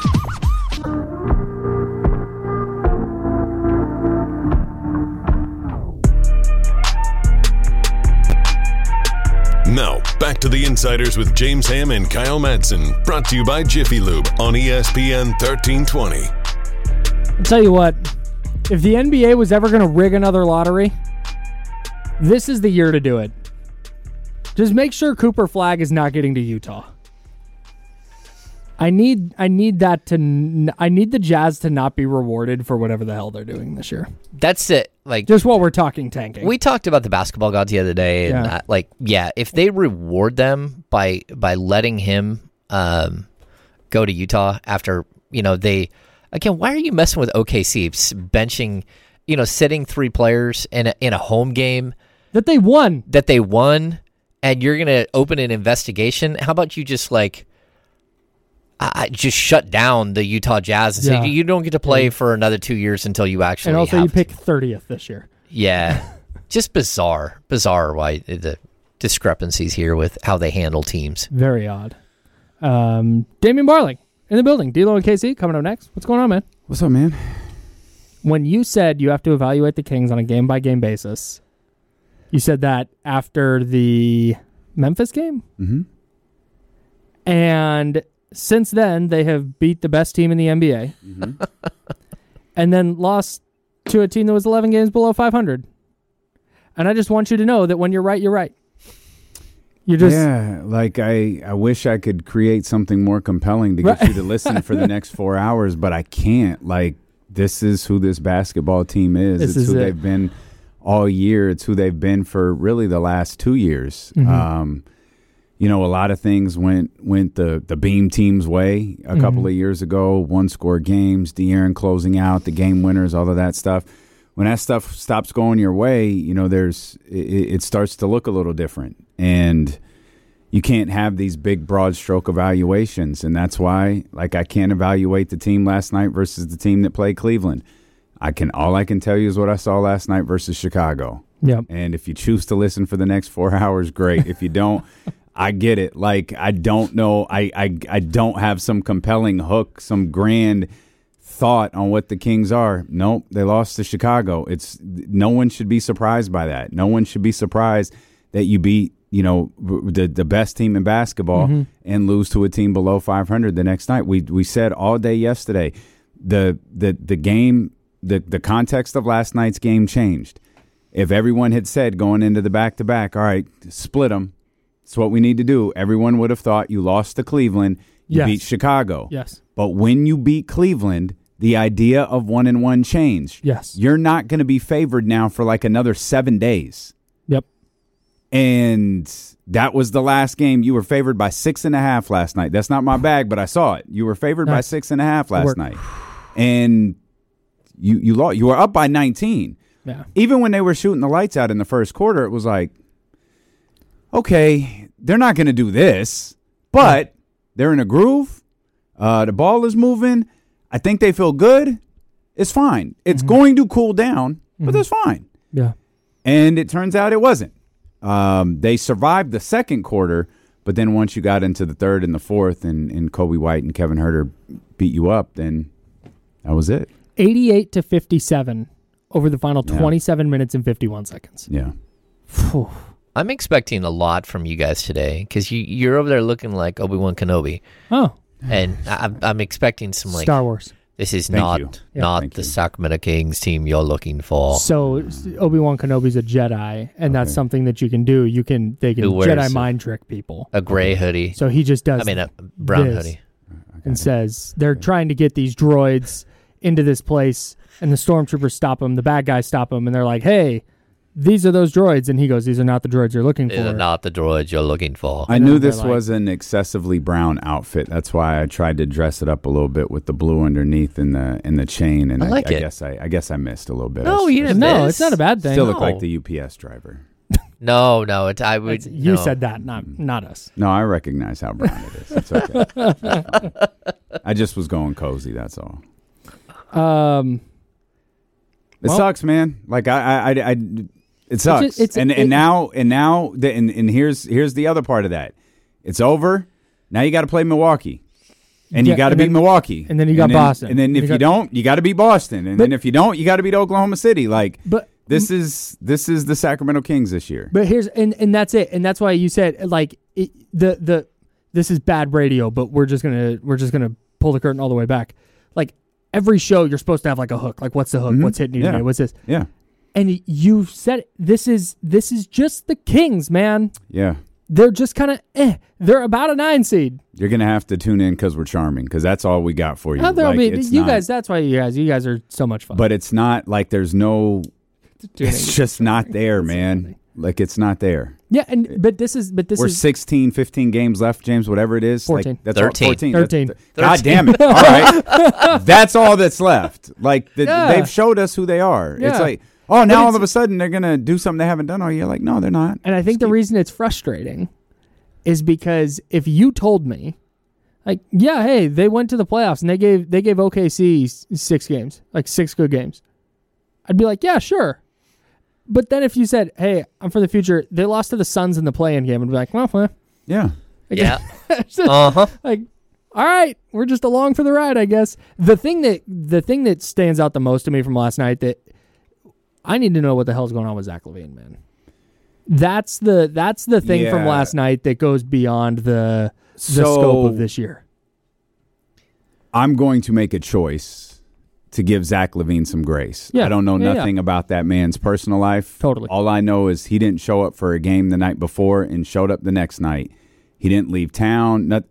Now, back to The Insiders with James Ham and Kyle Madsen, brought to you by Jiffy Lube on E S P N thirteen twenty. I'll tell you what. If the N B A was ever going to rig another lottery, this is the year to do it. Just make sure Cooper Flagg is not getting to Utah. I need I need that to I need the Jazz to not be rewarded for whatever the hell they're doing this year. That's it. Like just while we're talking tanking. We talked about the basketball gods the other day, and Yeah. uh, like yeah, if they reward them by by letting him um, go to Utah after you know they. Again, why are you messing with O K C? Benching, you know, sitting three players in a, in a home game that they won. That they won, and you're going to open an investigation. How about you just like, uh, just shut down the Utah Jazz and Yeah. say you don't get to play Yeah. for another two years until you actually. And also, have you pick thirtieth this year. Yeah, just bizarre, bizarre. Why the discrepancies here with how they handle teams? Very odd. Um, Damian Barling in the building. D-Lo and K C coming up next. What's going on, man? What's up, man? When you said you have to evaluate the Kings on a game-by-game basis, you said that after the Memphis game? Mm-hmm. And since then, they have beat the best team in the N B A. Mm-hmm. And then lost to a team that was eleven games below five hundred. And I just want you to know that when you're right, you're right. You just yeah, like I, I wish I could create something more compelling to get Right. you to listen for the next four hours, but I can't. Like, this is who this basketball team is. This it's is who it. they've been all year. It's who they've been for really the last two years. Mhm. Um, you know, a lot of things went went the, the Beam team's way a Mhm. couple of years ago. One score games, De'Aaron closing out, the game winners, all of that stuff. When that stuff stops going your way, you know, there's it, it starts to look a little different. And you can't have these big, broad stroke evaluations. And that's why, like, I can't evaluate the team last night versus the team that played Cleveland. I can all I can tell you is what I saw last night versus Chicago. Yep. And if you choose to listen for the next four hours, great. If you don't, I get it. Like, I don't know. I, I, I don't have some compelling hook, some grand thought on what the Kings are. Nope, they lost to Chicago. It's no one should be surprised by that. No one should be surprised that you beat you know, the the best team in basketball Mhm. and lose to a team below five hundred the next night. We we said all day yesterday, the the the game, the the context of last night's game changed. If everyone had said going into the back to back, all right, split them. It's what we need to do. Everyone would have thought you lost to Cleveland, you Yes. beat Chicago. Yes. But when you beat Cleveland, the idea of one and one changed. Yes. You're not going to be favored now for like another seven days. Yep. And that was the last game. You were favored by six and a half last night. That's not my bag, but I saw it. You were favored by Nice. six and a half last worked. night. And you you lost. You were up by nineteen. Yeah. Even when they were shooting the lights out in the first quarter, it was like, okay, they're not going to do this, but they're in a groove. Uh, the ball is moving. I think they feel good. It's fine. It's Mm-hmm. going to cool down, but that's fine. Yeah. And it turns out it wasn't. Um, they survived the second quarter, but then once you got into the third and the fourth and, and Kobe White and Kevin Huerter beat you up, then that was it. eighty-eight to fifty-seven over the final Yeah. twenty-seven minutes and fifty-one seconds. Yeah. Phew. I'm expecting a lot from you guys today because you, you're over there looking like Obi-Wan Kenobi. Oh. And I'm, I'm expecting some like Star Wars. This is Thank not you. Yeah. not Thank the you. Sacramento Kings team you're looking for. So Obi-Wan Kenobi's a Jedi, and that's Okay. something that you can do. You can they can Who wears Jedi a- mind trick people. A gray hoodie. So he just does. I mean, a brown this hoodie. and says they're trying to get these droids into this place, and the stormtroopers stop them. The bad guys stop them, and they're like, "Hey, these are those droids." And he goes, "These are not the droids you're looking These are for." not the droids you're looking for. I And knew then they're this like- was an excessively brown outfit. That's why I tried to dress it up a little bit with the blue underneath and the and the chain. And I like I it. guess I, I guess I missed a little bit. No, I, you didn't No, miss. it's not a bad thing. still look No. like the U P S driver. No, no, it's I would. That's- you no. said that, not not us. No, I recognize how brown it is. It's okay. I just was going cozy. That's all. Um, It Well- sucks, man. Like I, I, I, I it sucks. just- it's- and it- and now and now the, and and here's here's the other part of that. It's over. Now you got to play Milwaukee, and Yeah, you got to and beat then- Milwaukee, and then you got Boston. and then And if you you, got- don't, you got to beat Boston, and But- then if you don't, you got to beat Oklahoma City. Like, but this is this is the Sacramento Kings this year. But here's and and that's it, and that's why you said like it, the the this is bad radio, but we're just gonna we're just gonna pull the curtain all the way back. Like every show, you're supposed to have like a hook. Like what's the hook? Mhm. What's hitting you Yeah. today? What's this? Yeah, And you said it, this is this is just the Kings, man. yeah. They're just kind of eh. They're about a nine seed. You're gonna have to tune in because we're charming, because that's all we got for you. Oh, there'll Like, be- it's you not- guys. That's why you guys. You guys are so much fun. but it's not like there's no. Tuning. It's just not there, man. Like it's not there. yeah, and but this is but this We're is sixteen, fifteen games left, James, whatever it is. fourteen. Like, that's all- thirteen. fourteen. thirteen. That's- God damn it. All right. That's all that's left. Like, the, Yeah. they've showed us who they are. Yeah. It's like, oh, now But all it's- of a sudden they're going to do something they haven't done all year. Like, no, they're not. And I think the reason it's frustrating is because if you told me, like, yeah, hey, they went to the playoffs and they gave they gave O K C s- six games, like six good games, I'd be like, yeah, sure. But then if you said, hey, I'm for the future, they lost to the Suns in the play-in game, I'd be like, well, eh. Yeah. Yeah. Uh-huh. Like, all right, we're just along for the ride, I guess. The thing that the thing that stands out the most to me from last night that I need to know what the hell's going on with Zach LaVine, man. That's the that's the thing from Yeah. last night that goes beyond the the So- scope of this year. I'm going to make a choice to give Zach LaVine some grace. Yeah. I don't know Yeah, yeah. nothing about that man's personal life. Totally. All I know is he didn't show up for a game the night before and showed up the next night. He didn't leave town. Not,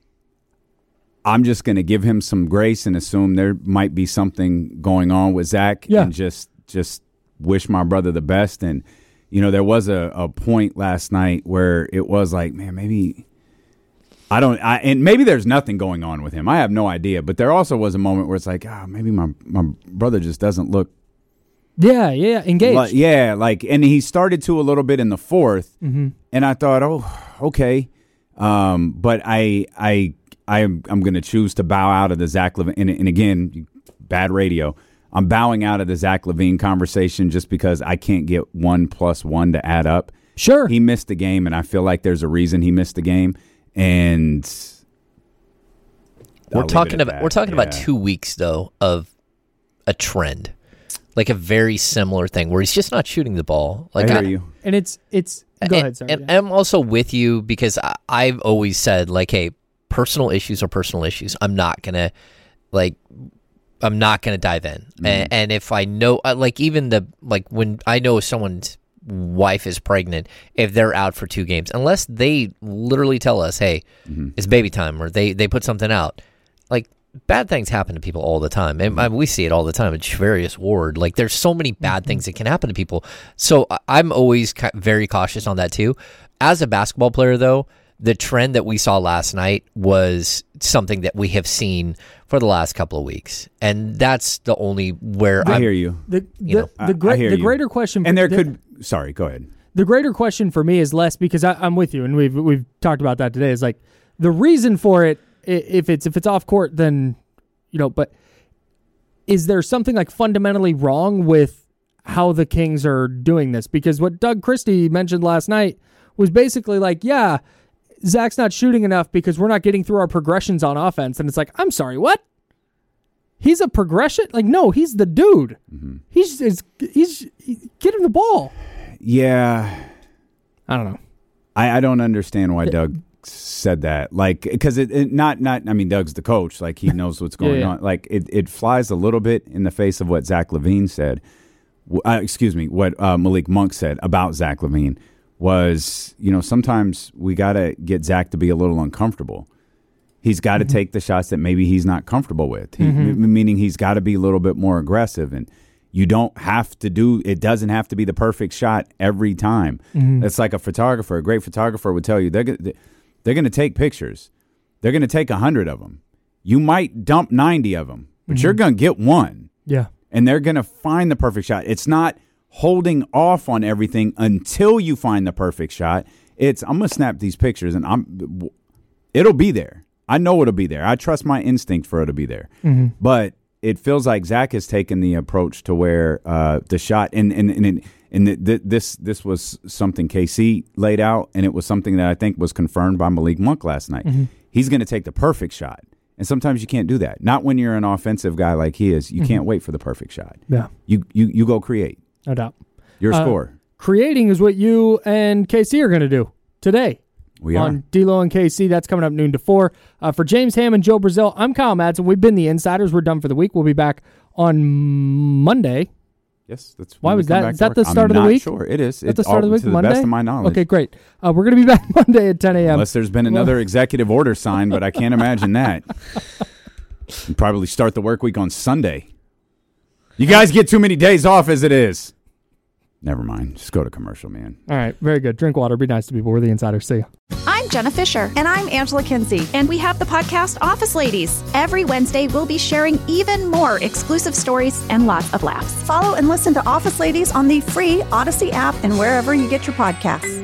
I'm just going to give him some grace and assume there might be something going on with Zach, Yeah. and just just wish my brother the best. And, you know, there was a, a point last night where it was like, man, maybe I don't, I, and maybe there's nothing going on with him. I have no idea. But there also was a moment where it's like, ah, maybe my, my brother just doesn't look Yeah, yeah, engaged. like, yeah, like, and he started to a little bit in the fourth, Mhm. and I thought, oh, okay, um, but I, I, I am, I'm going to choose to bow out of the Zach LaVine, and, and again, bad radio. I'm bowing out of the Zach LaVine conversation just because I can't get one plus one to add up. Sure, he missed the game, and I feel like there's a reason he missed the game, and I'll We're leave it talking at about that. we're talking about Yeah. two weeks though of a trend, like a very similar thing where he's just not shooting the ball. Like I hear you. And it's it's Go ahead, sorry. And I'm also with you because I, I've always said, like, hey, personal issues are personal issues. I'm not going to, like, I'm not going to dive in. Mm. And, and if I know, like, even the, like, when I know someone's wife is pregnant, if they're out for two games, unless they literally tell us, hey, mm-hmm. it's baby time, or they, they put something out, like, bad things happen to people all the time. And I mean, we see it all the time at Javarius Ward. Like, there's so many bad mm-hmm. things that can happen to people. So I'm always very cautious on that too. As a basketball player, though, the trend that we saw last night was something that we have seen for the last couple of weeks. And that's the only where I I'm, hear you. The, you know, the, the, gra- the greater question. And there the, could, sorry, go ahead. The greater question for me is less, because I, I'm with you, and we've we've talked about that today, is like the reason for it. If it's if it's off court, then, you know, but is there something like fundamentally wrong with how the Kings are doing this? Because what Doug Christie mentioned last night was basically like, yeah, Zach's not shooting enough because we're not getting through our progressions on offense. And it's like, I'm sorry, what? He's a progression? Like, no, he's the dude. Mm-hmm. He's, he's, he's, he's, get him the ball. Yeah. I don't know. I, I don't understand why Doug said that, like, because it, it not not I mean, Doug's the coach, like, he knows what's going yeah, yeah. on. Like, it, it flies a little bit in the face of what Zach LaVine said. Uh, excuse me, what uh, Malik Monk said about Zach LaVine was, you know, sometimes we got to get Zach to be a little uncomfortable. He's got to mm-hmm. take the shots that maybe he's not comfortable with. He, mm-hmm. m- meaning he's got to be a little bit more aggressive, and you don't have to do, it doesn't have to be the perfect shot every time. Mm-hmm. It's like a photographer, a great photographer would tell you, they're going to They're going to take pictures. They're going to take one hundred of them. You might dump ninety of them, but mm-hmm. you're going to get one. Yeah. And they're going to find the perfect shot. It's not holding off on everything until you find the perfect shot. It's, I'm going to snap these pictures, and I'm. it'll be there. I know it'll be there. I trust my instinct for it to be there. Mm-hmm. But it feels like Zach has taken the approach to where uh, the shot, and, and, and, and And th- th- this this was something K C laid out, and it was something that I think was confirmed by Malik Monk last night. Mm-hmm. He's going to take the perfect shot. And sometimes you can't do that. Not when you're an offensive guy like he is. You mm-hmm. can't wait for the perfect shot. Yeah. You you, you go create. No doubt. You're a uh, scorer. Creating is what you and K C are going to do today. We on are. D-Lo and K C. That's coming up noon to four. Uh, for James Ham and Joe Brazil, I'm Kyle Madsen. We've been the Insiders. We're done for the week. We'll be back on Monday. Yes, that's why was that? Is that the I'm start of the not week? Sure, it is. At It's the start all, of the week, to the Monday. best of my knowledge. Okay, great. Uh, we're going to be back Monday at ten a.m. Unless there's been another uh, executive order signed, but I can't imagine that. You'd probably start the work week on Sunday. You guys get too many days off as it is. Never mind. Just go to commercial, man. All right, very good. Drink water. Be nice to people. We're the Insiders. See ya. I'm Jenna Fisher. And I'm Angela Kinsey. And we have the podcast Office Ladies. Every Wednesday, we'll be sharing even more exclusive stories and lots of laughs. Follow and listen to Office Ladies on the free Odyssey app and wherever you get your podcasts.